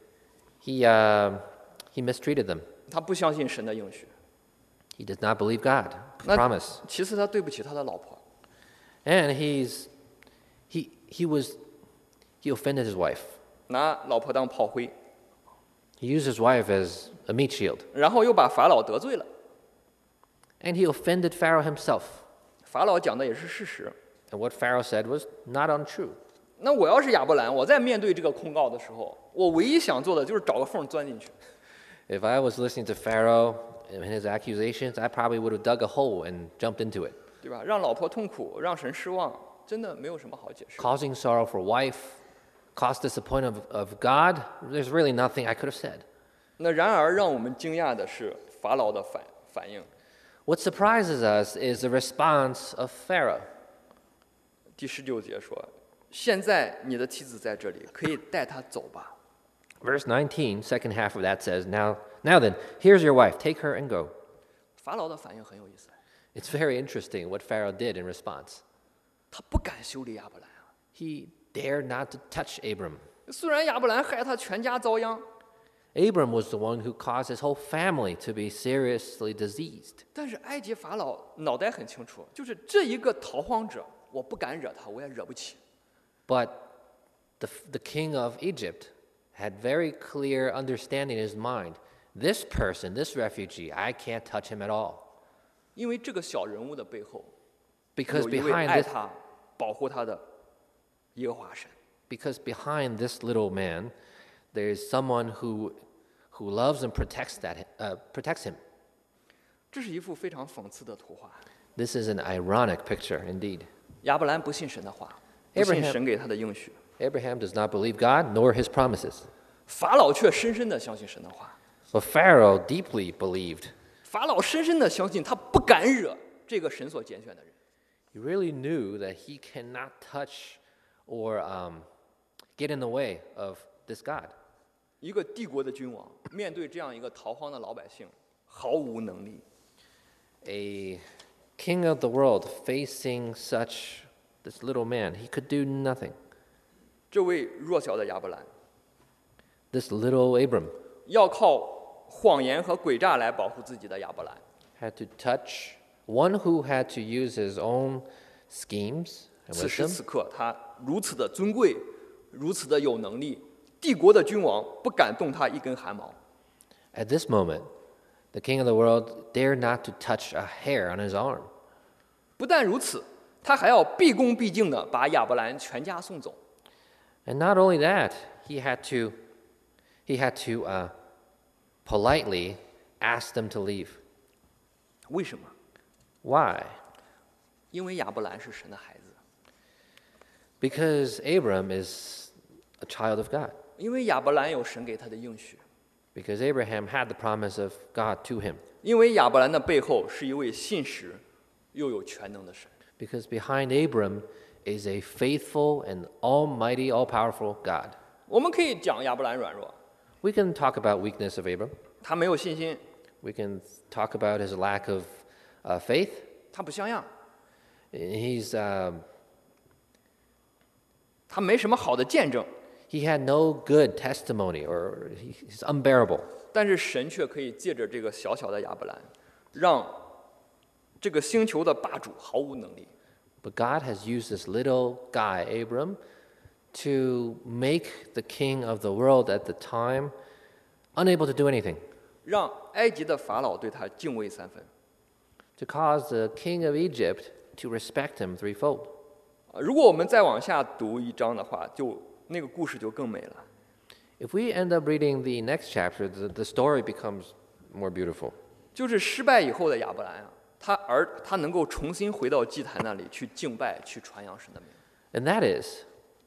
he, uh, he mistreated them. 他不相信神的应许。 He does not believe God, 那 promise. 其次，他对不起他的老婆。 And he's, he, he was, he offended his wife. 拿老婆当炮灰， He used his wife as a meat shield. 然后又把法老得罪了。 And he offended Pharaoh himself. 法老讲的也是事实。 And what Pharaoh said was not untrue. 那我要是亚伯兰，我在面对这个控告的时候，我唯一想做的就是找个缝钻进去。 If I was listening to Pharaoh and his accusations, I probably would have dug a hole and jumped into it. 对吧？让老婆痛苦，让神失望，真的没有什么好解释。 Causing sorrow for wife, cause disappointment of, of God, there's really nothing I could have said. 那然而让我们惊讶的是法老的反反应。 What surprises us is the response of Pharaoh. 第十九节说：“现在你的妻子在这里，可以带她走吧。 Verse nineteen, second half of that says, Now, now then, here's your wife, take her and go. ” 法老的反应很有意思， It's very interesting what Pharaoh did in response. 他不敢修理亚伯兰啊。 He dared not to touch Abram. 虽然亚伯兰害他全家遭殃， Abram was the one who caused his whole family to be seriously diseased. 但是埃及法老脑袋很清楚，就是这一个逃荒者，我不敢惹他，我也惹不起。 But the, the king of Egypt had very clear understanding in his mind. This person, this refugee, I can't touch him at all. 因为这个小人物的背后， Because 有一位 behind 爱 this, 他、保护他的耶和华神。 because behind this little man, there is someone who, who loves and protects, that, uh, protects him. 这是一幅非常讽刺的图画。 This is an ironic picture indeed. 亚伯兰不信神的话，不信 Abraham- 神给他的应许， Abraham does not believe God nor his promises. 法老却深深的相信神的话。 But Pharaoh deeply believed. 法老深深的相信，他不敢惹这个神所拣选的人。 He really knew that he cannot touch or um, get in the way of this God. 一个帝国的君王面对这样一个逃荒的老百姓，毫无能力。 A king of the world facing such this little man, he could do nothing. 这位弱小的亚伯兰 This little Abram 要靠谎言和诡诈来保护自己的亚伯兰， had to touch one who had to use his own schemes and 此时 wisdom. 此刻他如此的尊贵，如此的有能力，帝国的君王不敢动他一根汗毛。 At this moment, the king of the world dared not to touch a hair on his arm. 不但如此，他还要毕恭毕敬地把亚伯兰全家送走。 And not only that, he had to, he had to uh, politely asked them to leave. 为什么？ Why? 因为亚伯兰是神的孩子， Because Abram is a child of God. 因为亚伯兰有神给他的应许， Because Abraham had the promise of God to him. 因为亚伯兰的背后是一位信实又有全能的神。 Because behind Abram is a faithful and almighty, all-powerful God. 我们可以讲亚伯兰软弱， We can talk about weakness of Abram. 他没有信心， We can talk about his lack of uh, faith. 他不像样， He's um, 他没什么好的见证， he had no good testimony, or he- he's unbearable. 但是神却可以借着这个小小的亚伯兰，让这个星球的霸主毫无能力。 But God has used this little guy, Abram, to make the king of the world at the time unable to do anything, 让埃及的法老对他敬畏三分。 to cause the king of Egypt to respect him threefold. 啊如果我们再往下读一章的话，就那个故事就更美了。 If we end up reading the next chapter, the, the story becomes more beautiful. 就是失败以后的亚伯兰啊，他而他能够重新回到祭坛那里去敬拜，去传扬神的名。 And that is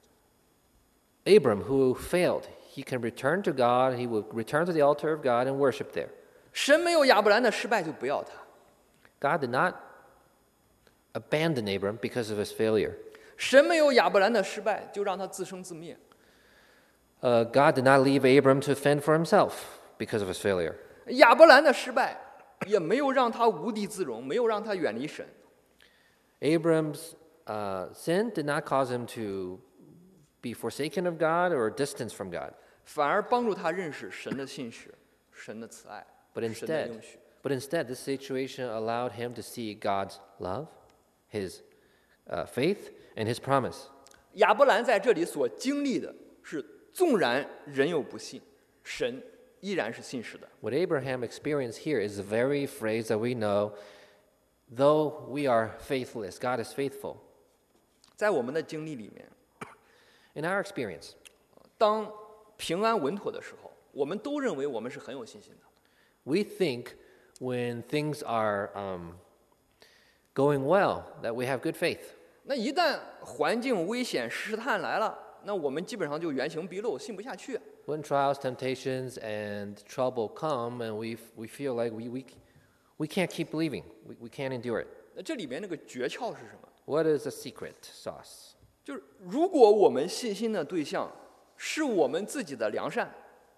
Abram, who failed. He can return to God, he will return to the altar of God and worship there. 神没有亚伯兰的失败就不要他， God did not abandon Abram because of his failure. 神没有亚伯兰的失败就让他自生自灭。 Uh, God did not leave Abram to fend for himself because of his failure. 亚伯兰的失败也没有让他无地自容，没有让他远离神。 Abram's uh, sin did not cause him to be forsaken of God or distance from God, 反而帮助他认识神的信实、神的慈爱、 but 神的 instead, 应许。 but instead, this situation allowed him to see God's love, his uh, faith, and his promise. 亚伯兰在这里所经历的是，纵然人有不信，神依然是信实的。 What Abraham experienced here is the very phrase that we know, though we are faithless, God is faithful. 在我们的经历里面， In our experience, 当平安稳妥的时候，我们都认为我们是很有信心的。 we think when things are um, going well that we have good faith. 那一旦环境危险、试探来了，那我们基本上就原形毕露，信不下去。 When trials, temptations, and trouble come, and we we feel like we we, we can't keep believing, we, we can't endure it. 那这里面那个诀窍是什么？ What is the secret sauce? 就是如果我们信心的对象是我们自己的良善，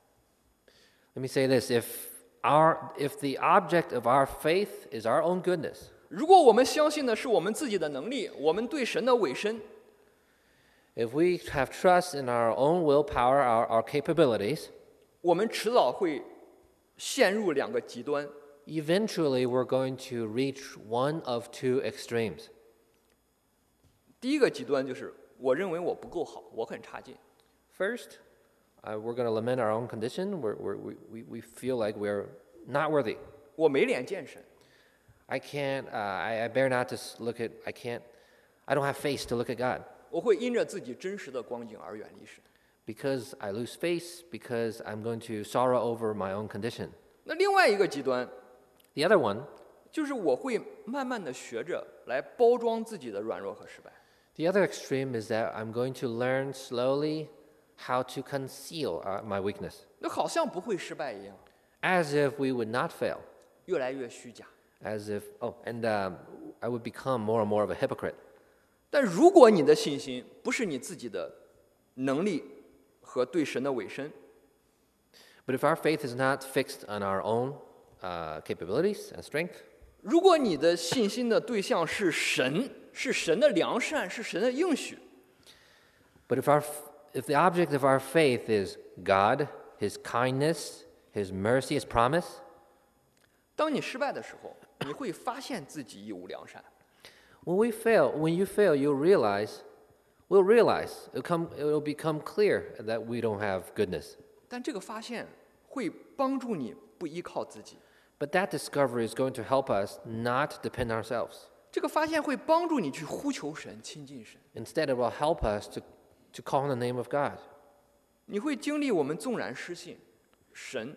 Let me say this: if our if the object of our faith is our own goodness, 如果我们相信的是我们自己的能力，我们对神的委身， if we have trust in our own willpower, our, our capabilities, 我们迟早会陷入两个极端。 eventually we're going to reach one of two extremes. 第一个极端就是我认为我不够好，我很差劲。 First, uh, we're going to lament our own condition. We're, we're, we we we feel like we're not worthy. 我没脸见神， I can't. Uh, I, I bear not to s- look at. I can't. I don't have face to look at God 我会因着自己真实的光景而远离神。 because I lose face. Because I'm going to sorrow over my own condition. 那另外一个极端 The other one, 就是我会慢慢的学着来包装自己的软弱和失败。 the other extreme is that I'm going to learn slowly how to conceal uh, my weakness, 那好像不会失败一样， as if we would not fail, 越来越虚假。 as if oh, and um, I would become more and more of a hypocrite. 但如果你的信心不是你自己的能力和对神的委身， But if our faith is not fixed on our own uh, capabilities and strength, 如果你的信心的对象是神，是神的良善，是神的应许， but if our if the object of our faith is God, His kindness, His mercy, His promise, 当你失败的时候，你会发现自己一无良善。 when we fail, when you fail, you'll realize, we'll realize, it'll, come, it'll become clear that we don't have goodness. 但这个发现会帮助你不依靠自己， But that discovery is going to help us not depend on ourselves. 这个发现会帮助你去呼求神、亲近神。 Instead, it will help us to, to call on the name of God. 你会经历我们纵然失信，神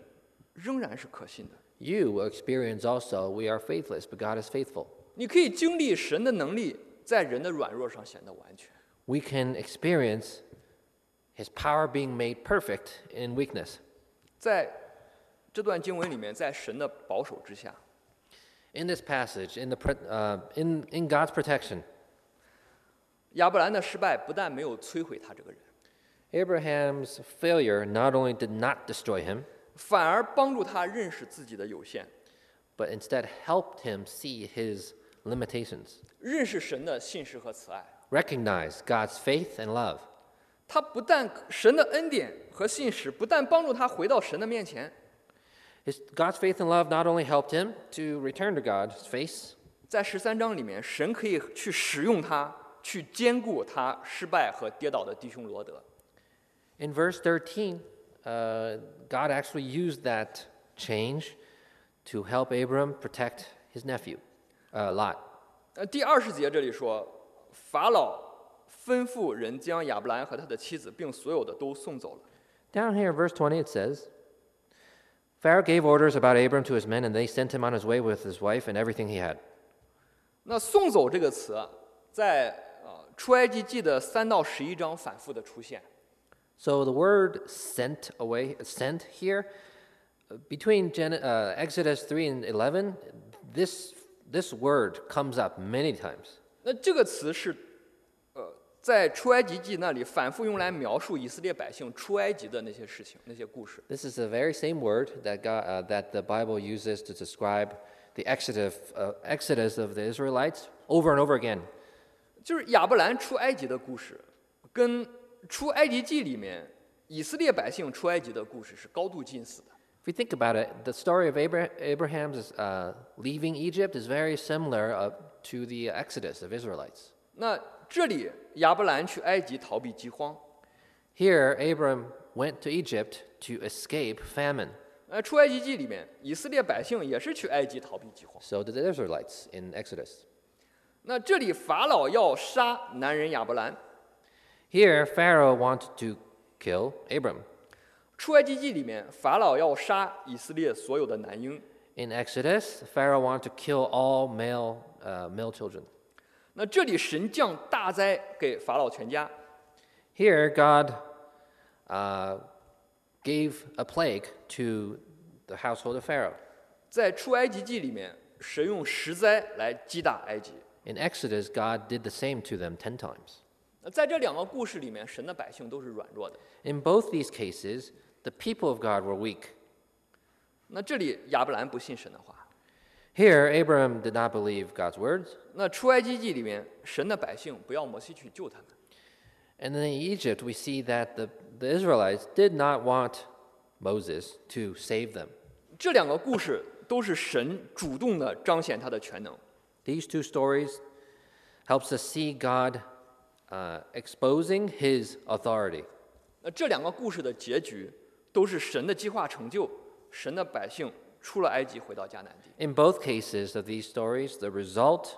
仍然是可信的。 You will experience also, we are faithless, but God is faithful. 你可以经历神的能力在人的软弱上显得完全。 We can experience His power being made perfect in weakness. 在这段经文里面，在神的保守之下， In this passage, in, the, uh, in, in God's protection, 亚伯兰的失败不但没有摧毁他这个人， Abraham's failure not only did not destroy him, 反而帮助他认识自己的有限， but instead helped him see his limitations, 认识神的信实和慈爱。 recognize God's faith and love. 他不但神的恩典和信实，不但帮助他回到神的面前， His, God's faith and love not only helped him to return to God's face, 在十三章里面，神可以去使用他，去兼顾他失败和跌倒的弟兄罗德。 in verse thirteen, uh, God actually used that change to help Abram protect his nephew, uh, Lot. 呃，第二十节这里说，法老吩咐人将亚伯兰和他的妻子并所有的都送走了。 Down here, verse twenty, it says, Pharaoh gave orders about Abram to his men, and they sent him on his way with his wife and everything he had. 那送走这个词啊，在呃出埃及记的三到十一章反复的出现。 So the word sent away, sent here, uh, between Gen- uh, Exodus three and eleven, this, this word comes up many times. 那这个词是，呃，在出埃及记那里反复用来描述以色列百姓出埃及的那些事情、那些故事。 This is the very same word that, God, uh, that the Bible uses to describe the exodus, uh, exodus of the Israelites over and over again. 就是亚伯兰出埃及的故事，跟出埃及记里面以色列百姓出埃及的故事是高度近似的。 If you think about it, the story of Abra- Abraham's uh, leaving Egypt is very similar uh, to the Exodus of Israelites. 那这里亚伯兰去埃及逃避饥荒， Here, Abram went to Egypt to escape famine. 呃，出埃及记里面以色列百姓也是去埃及逃避饥荒。 So did the Israelites in Exodus. 那这里法老要杀男人亚伯兰， Here, Pharaoh wanted to kill Abram. 出埃及记里面法老要杀以色列所有的男婴。 In Exodus, Pharaoh wanted to kill all male, uh, male children. 那这里神降大灾给法老全家， Here, God uh, gave a plague to the household of Pharaoh. 在出埃及记里面，神用十灾来击打埃及。 In Exodus, God did the same to them ten times. 那在这两个故事里面，神的百姓都是软弱的。 In both these cases, the people of God were weak. 那这里亚伯兰不信神的话， Here, Abraham did not believe God's words. 那出埃及记里面，神的百姓不要摩西去救他们。 And then in Egypt, we see that the, the Israelites did not want Moses to save them. 这两个故事都是神主动的彰显他的全能。 These two stories helps us see God uh, exposing his authority. 那这两个故事的结局都是神的计划成就，神的百姓出了埃及，回到迦南地。 In both cases of these stories, the result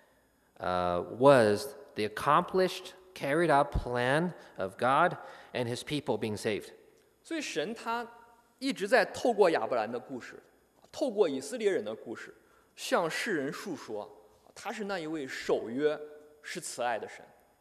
uh, was the accomplished, carried out plan of God and his people being saved. 所以神他一直在透过亚伯兰的故事，透过以色列人的故事，向世人述说，他是那一位守约、是慈爱的神。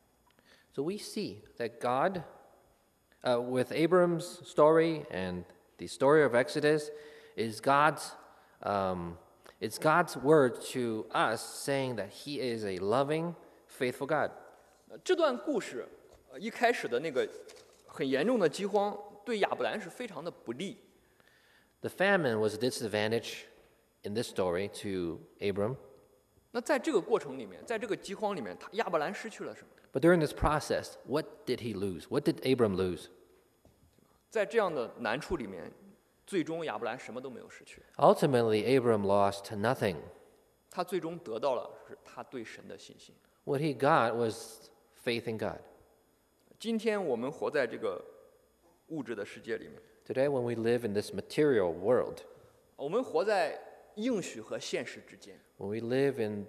So we see that God, uh, with Abram's story and the story of Exodus, is God's, um, it's God's word to us saying that he is a loving, faithful God. 这段故事呃一开始的那个很严重的饥荒，对亚伯兰是非常的不利。 The famine was a disadvantage in this story to Abram. 那在这个过程里面，在这个饥荒里面，他亚伯兰失去了什么？ But during this process, what did he lose? What did Abram lose? 在这样的难处里面，最终亚伯兰什么都没有失去， Ultimately, Abram lost nothing. 他最终得到了是他对神的信心。 What he got was faith in God. 今天我们活在这个物质的世界里面， Today, when we live in this material world, 我们活在应许和现实之间。 when we live in,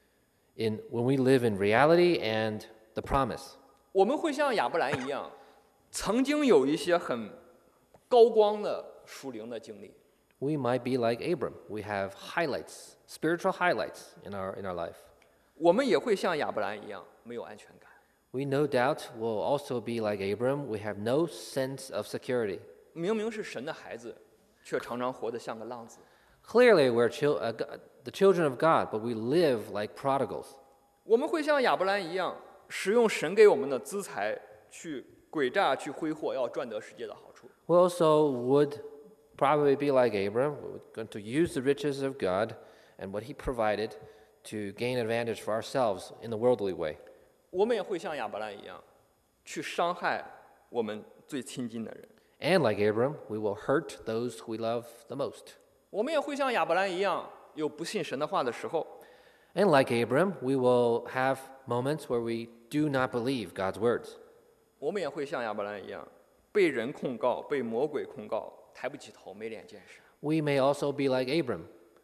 in when we live in reality and the promise, 我们会像亚伯兰一样，曾经有一些很高光的属灵的经历， We might be like Abram. We have highlights, spiritual highlights in our in our life. 我们也会像亚伯兰一样没有安全感。 We no doubt will also be like Abram. We have no sense of security. 明明是神的孩子，却常常活得像个浪子。 Clearly, we're chil- uh, the children of God, but we live like prodigals. 我们会像亚伯兰一样，使用神给我们的资财去诡诈、去挥霍，要赚得世界的好处。 We also would probably be like Abram. We're going to use the riches of God and what He provided to gain advantage for ourselves in the worldly way. 我们也会像亚伯兰一样，去伤害我们最亲近的人。 And like Abram, we will hurt those we love the most. 我们也会像亚伯兰一样，有不信神的话的时候。 And like Abram, we will have moments where we do not believe God's words. 我们也会像亚伯兰一样，被人控告，被魔鬼控告，抬不起头，没脸见识。 We may also be like Abram.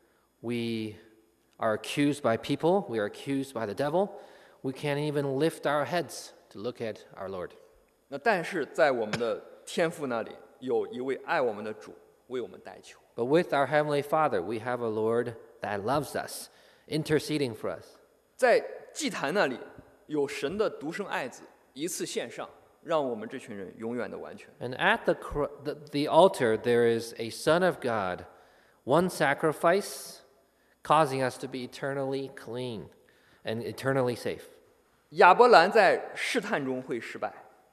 We are accused by people, we are accused by the devil. We can't even lift our heads to look at our Lord. 那但是在我们的天父那里，有一位爱我们的主为我们代求。 But with our Heavenly Father, we have a Lord that loves us, interceding for us. 在祭坛那里，有神的独生爱子一次献上，让我们这群人永远的完全。 And at the, cro- the, the altar, there is a Son of God, one sacrifice, causing us to be eternally clean and eternally safe. 亚伯兰在试探中会失败，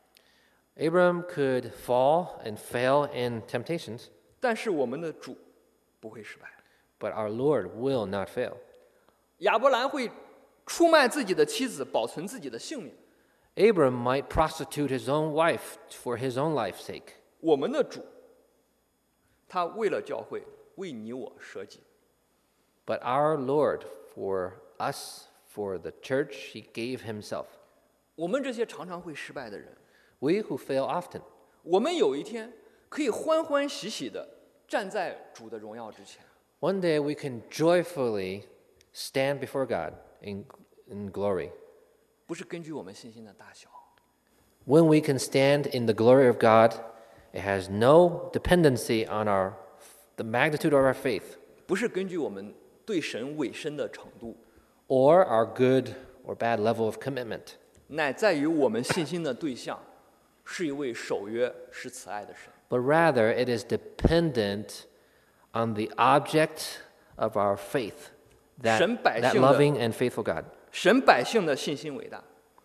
Abram could fall and fail in temptations, 但是我们的主不会失败。 but our Lord will not fail. 亚伯兰会出卖自己的妻子，保存自己的性命。 Abram might prostitute his own wife for his own life's sake. 我们的主，他为了教会，为你我舍己。 But our Lord, for us, for the church, he gave himself. 我们这些常常会失败的人， We who fail often, 我们有一天可以欢欢喜喜的站在主的荣耀之前。 one day we can joyfully stand before God in, in glory. 不是根据我们信心的大小， When we can stand in the glory of God, it has no dependency on our, the magnitude of our faith 不是根据我们对神委身的程度， or our good or bad level of commitment. 乃在于我们信心的对象是一位守约、施慈爱的神。 But rather, it is dependent on the object of our faith, that, 神百 that 姓的- loving and faithful God. 神百姓的信心伟大，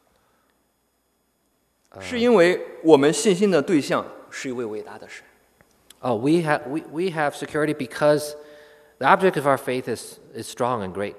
是因为我们信心的对象是一位伟大的神。 Oh, we have, we, we have security because the object of our faith is, is strong and great.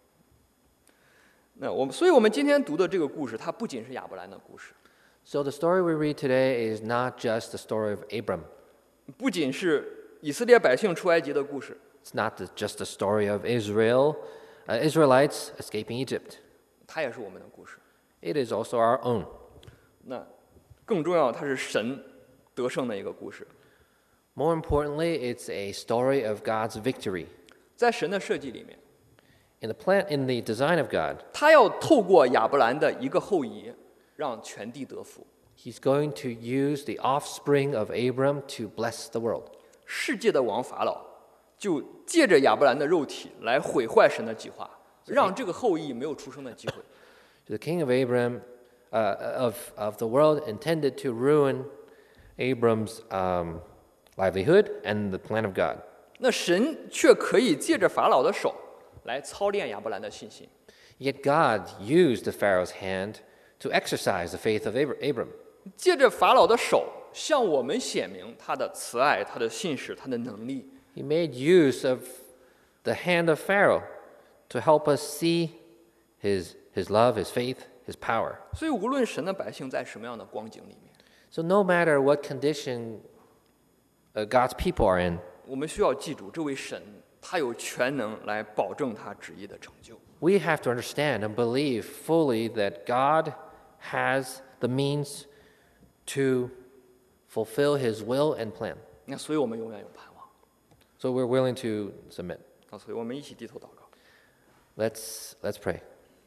那我们，所以我们今天读的这个故事，它不仅是亚伯兰的故事， So the story we read today is not just the story of Abram. 不仅是以色列百姓出埃及的故事， It's not the, just the story of Israel, uh, Israelites escaping Egypt. 它也是我们的故事。 It is also our own. 那更重要，它是神得胜的一个故事。 More importantly, it's a story of God's victory. 在神的设计里面， In the plan, in the design of God, 他要透过亚伯兰的一个后裔，让全地得福。 He's going to use the offspring of Abram to bless the world. 世界的王法老就借着亚伯兰的肉体来毁坏神的计划，让这个后裔没有出生的机会。 The king of Abram, uh, of, of the world, intended to ruin Abram's um, livelihood and the plan of God. 那神却可以借着法老的手来操练亚伯兰的信心。 Yet God used the Pharaoh's hand to exercise the faith of Abra- Abram. 借着法老的手向我们显明他的慈爱、他的信使、他的能力。 He made use of the hand of Pharaoh to help us see his, his love, his faith, his power. 所以，无论神的百姓在什么样的光景里面， So no matter what condition uh, God's people are in, 我们需要记住，这位神他有全能来保证他旨意的成就。 we have to understand and believe fully that God has the means to fulfill his will and plan. 那所以我们永远有盼望。 So we're willing to submit. 啊，所以我们一起低头祷告。 Let's, let's pray.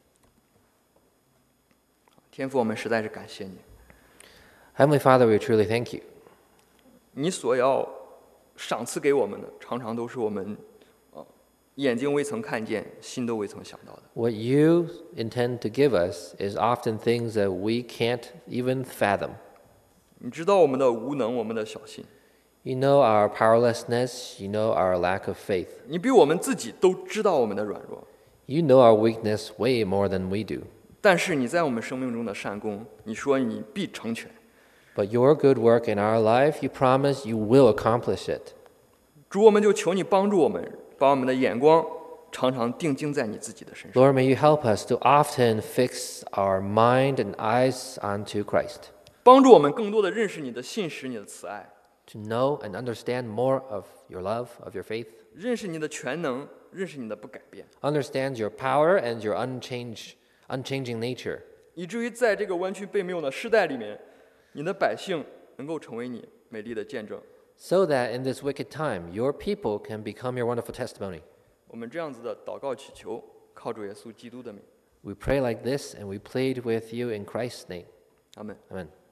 天父，我们实在是感谢你， Heavenly Father, we truly thank you. 你所要赏赐给我们的，常常都是我们呃眼睛未曾看见，心都未曾想到的。 What you intend to give us is often things that we can't even fathom. 你知道我们的无能，我们的小心， You know our powerlessness, you know our lack of faith. 你比我们自己都知道我们的软弱。 You know our weakness way more than we do. 但是你在我们生命中的善功，你说你必成全。 But your good work in our life, you promise you will accomplish it. 主，我们就求你帮助我们，把我们的眼光常常定睛在你自己的身上。 Lord, may you help us to often fix our mind and eyes onto Christ, 帮助我们更多的认识你的信实，你的慈爱， to know and understand more of your love, of your faith, 认识你的全能，认识你的不改变， understand your power and your unchange, unchanging nature, 以至于在这个弯曲背谬的时代里面，你的百姓能够成为你美丽的见证。 so that in this wicked time, your people can become your wonderful testimony. 我们这样子的祷告祈求，靠主耶稣基督的名， We pray like this and we plead with you in Christ's name. 阿门。 Amen.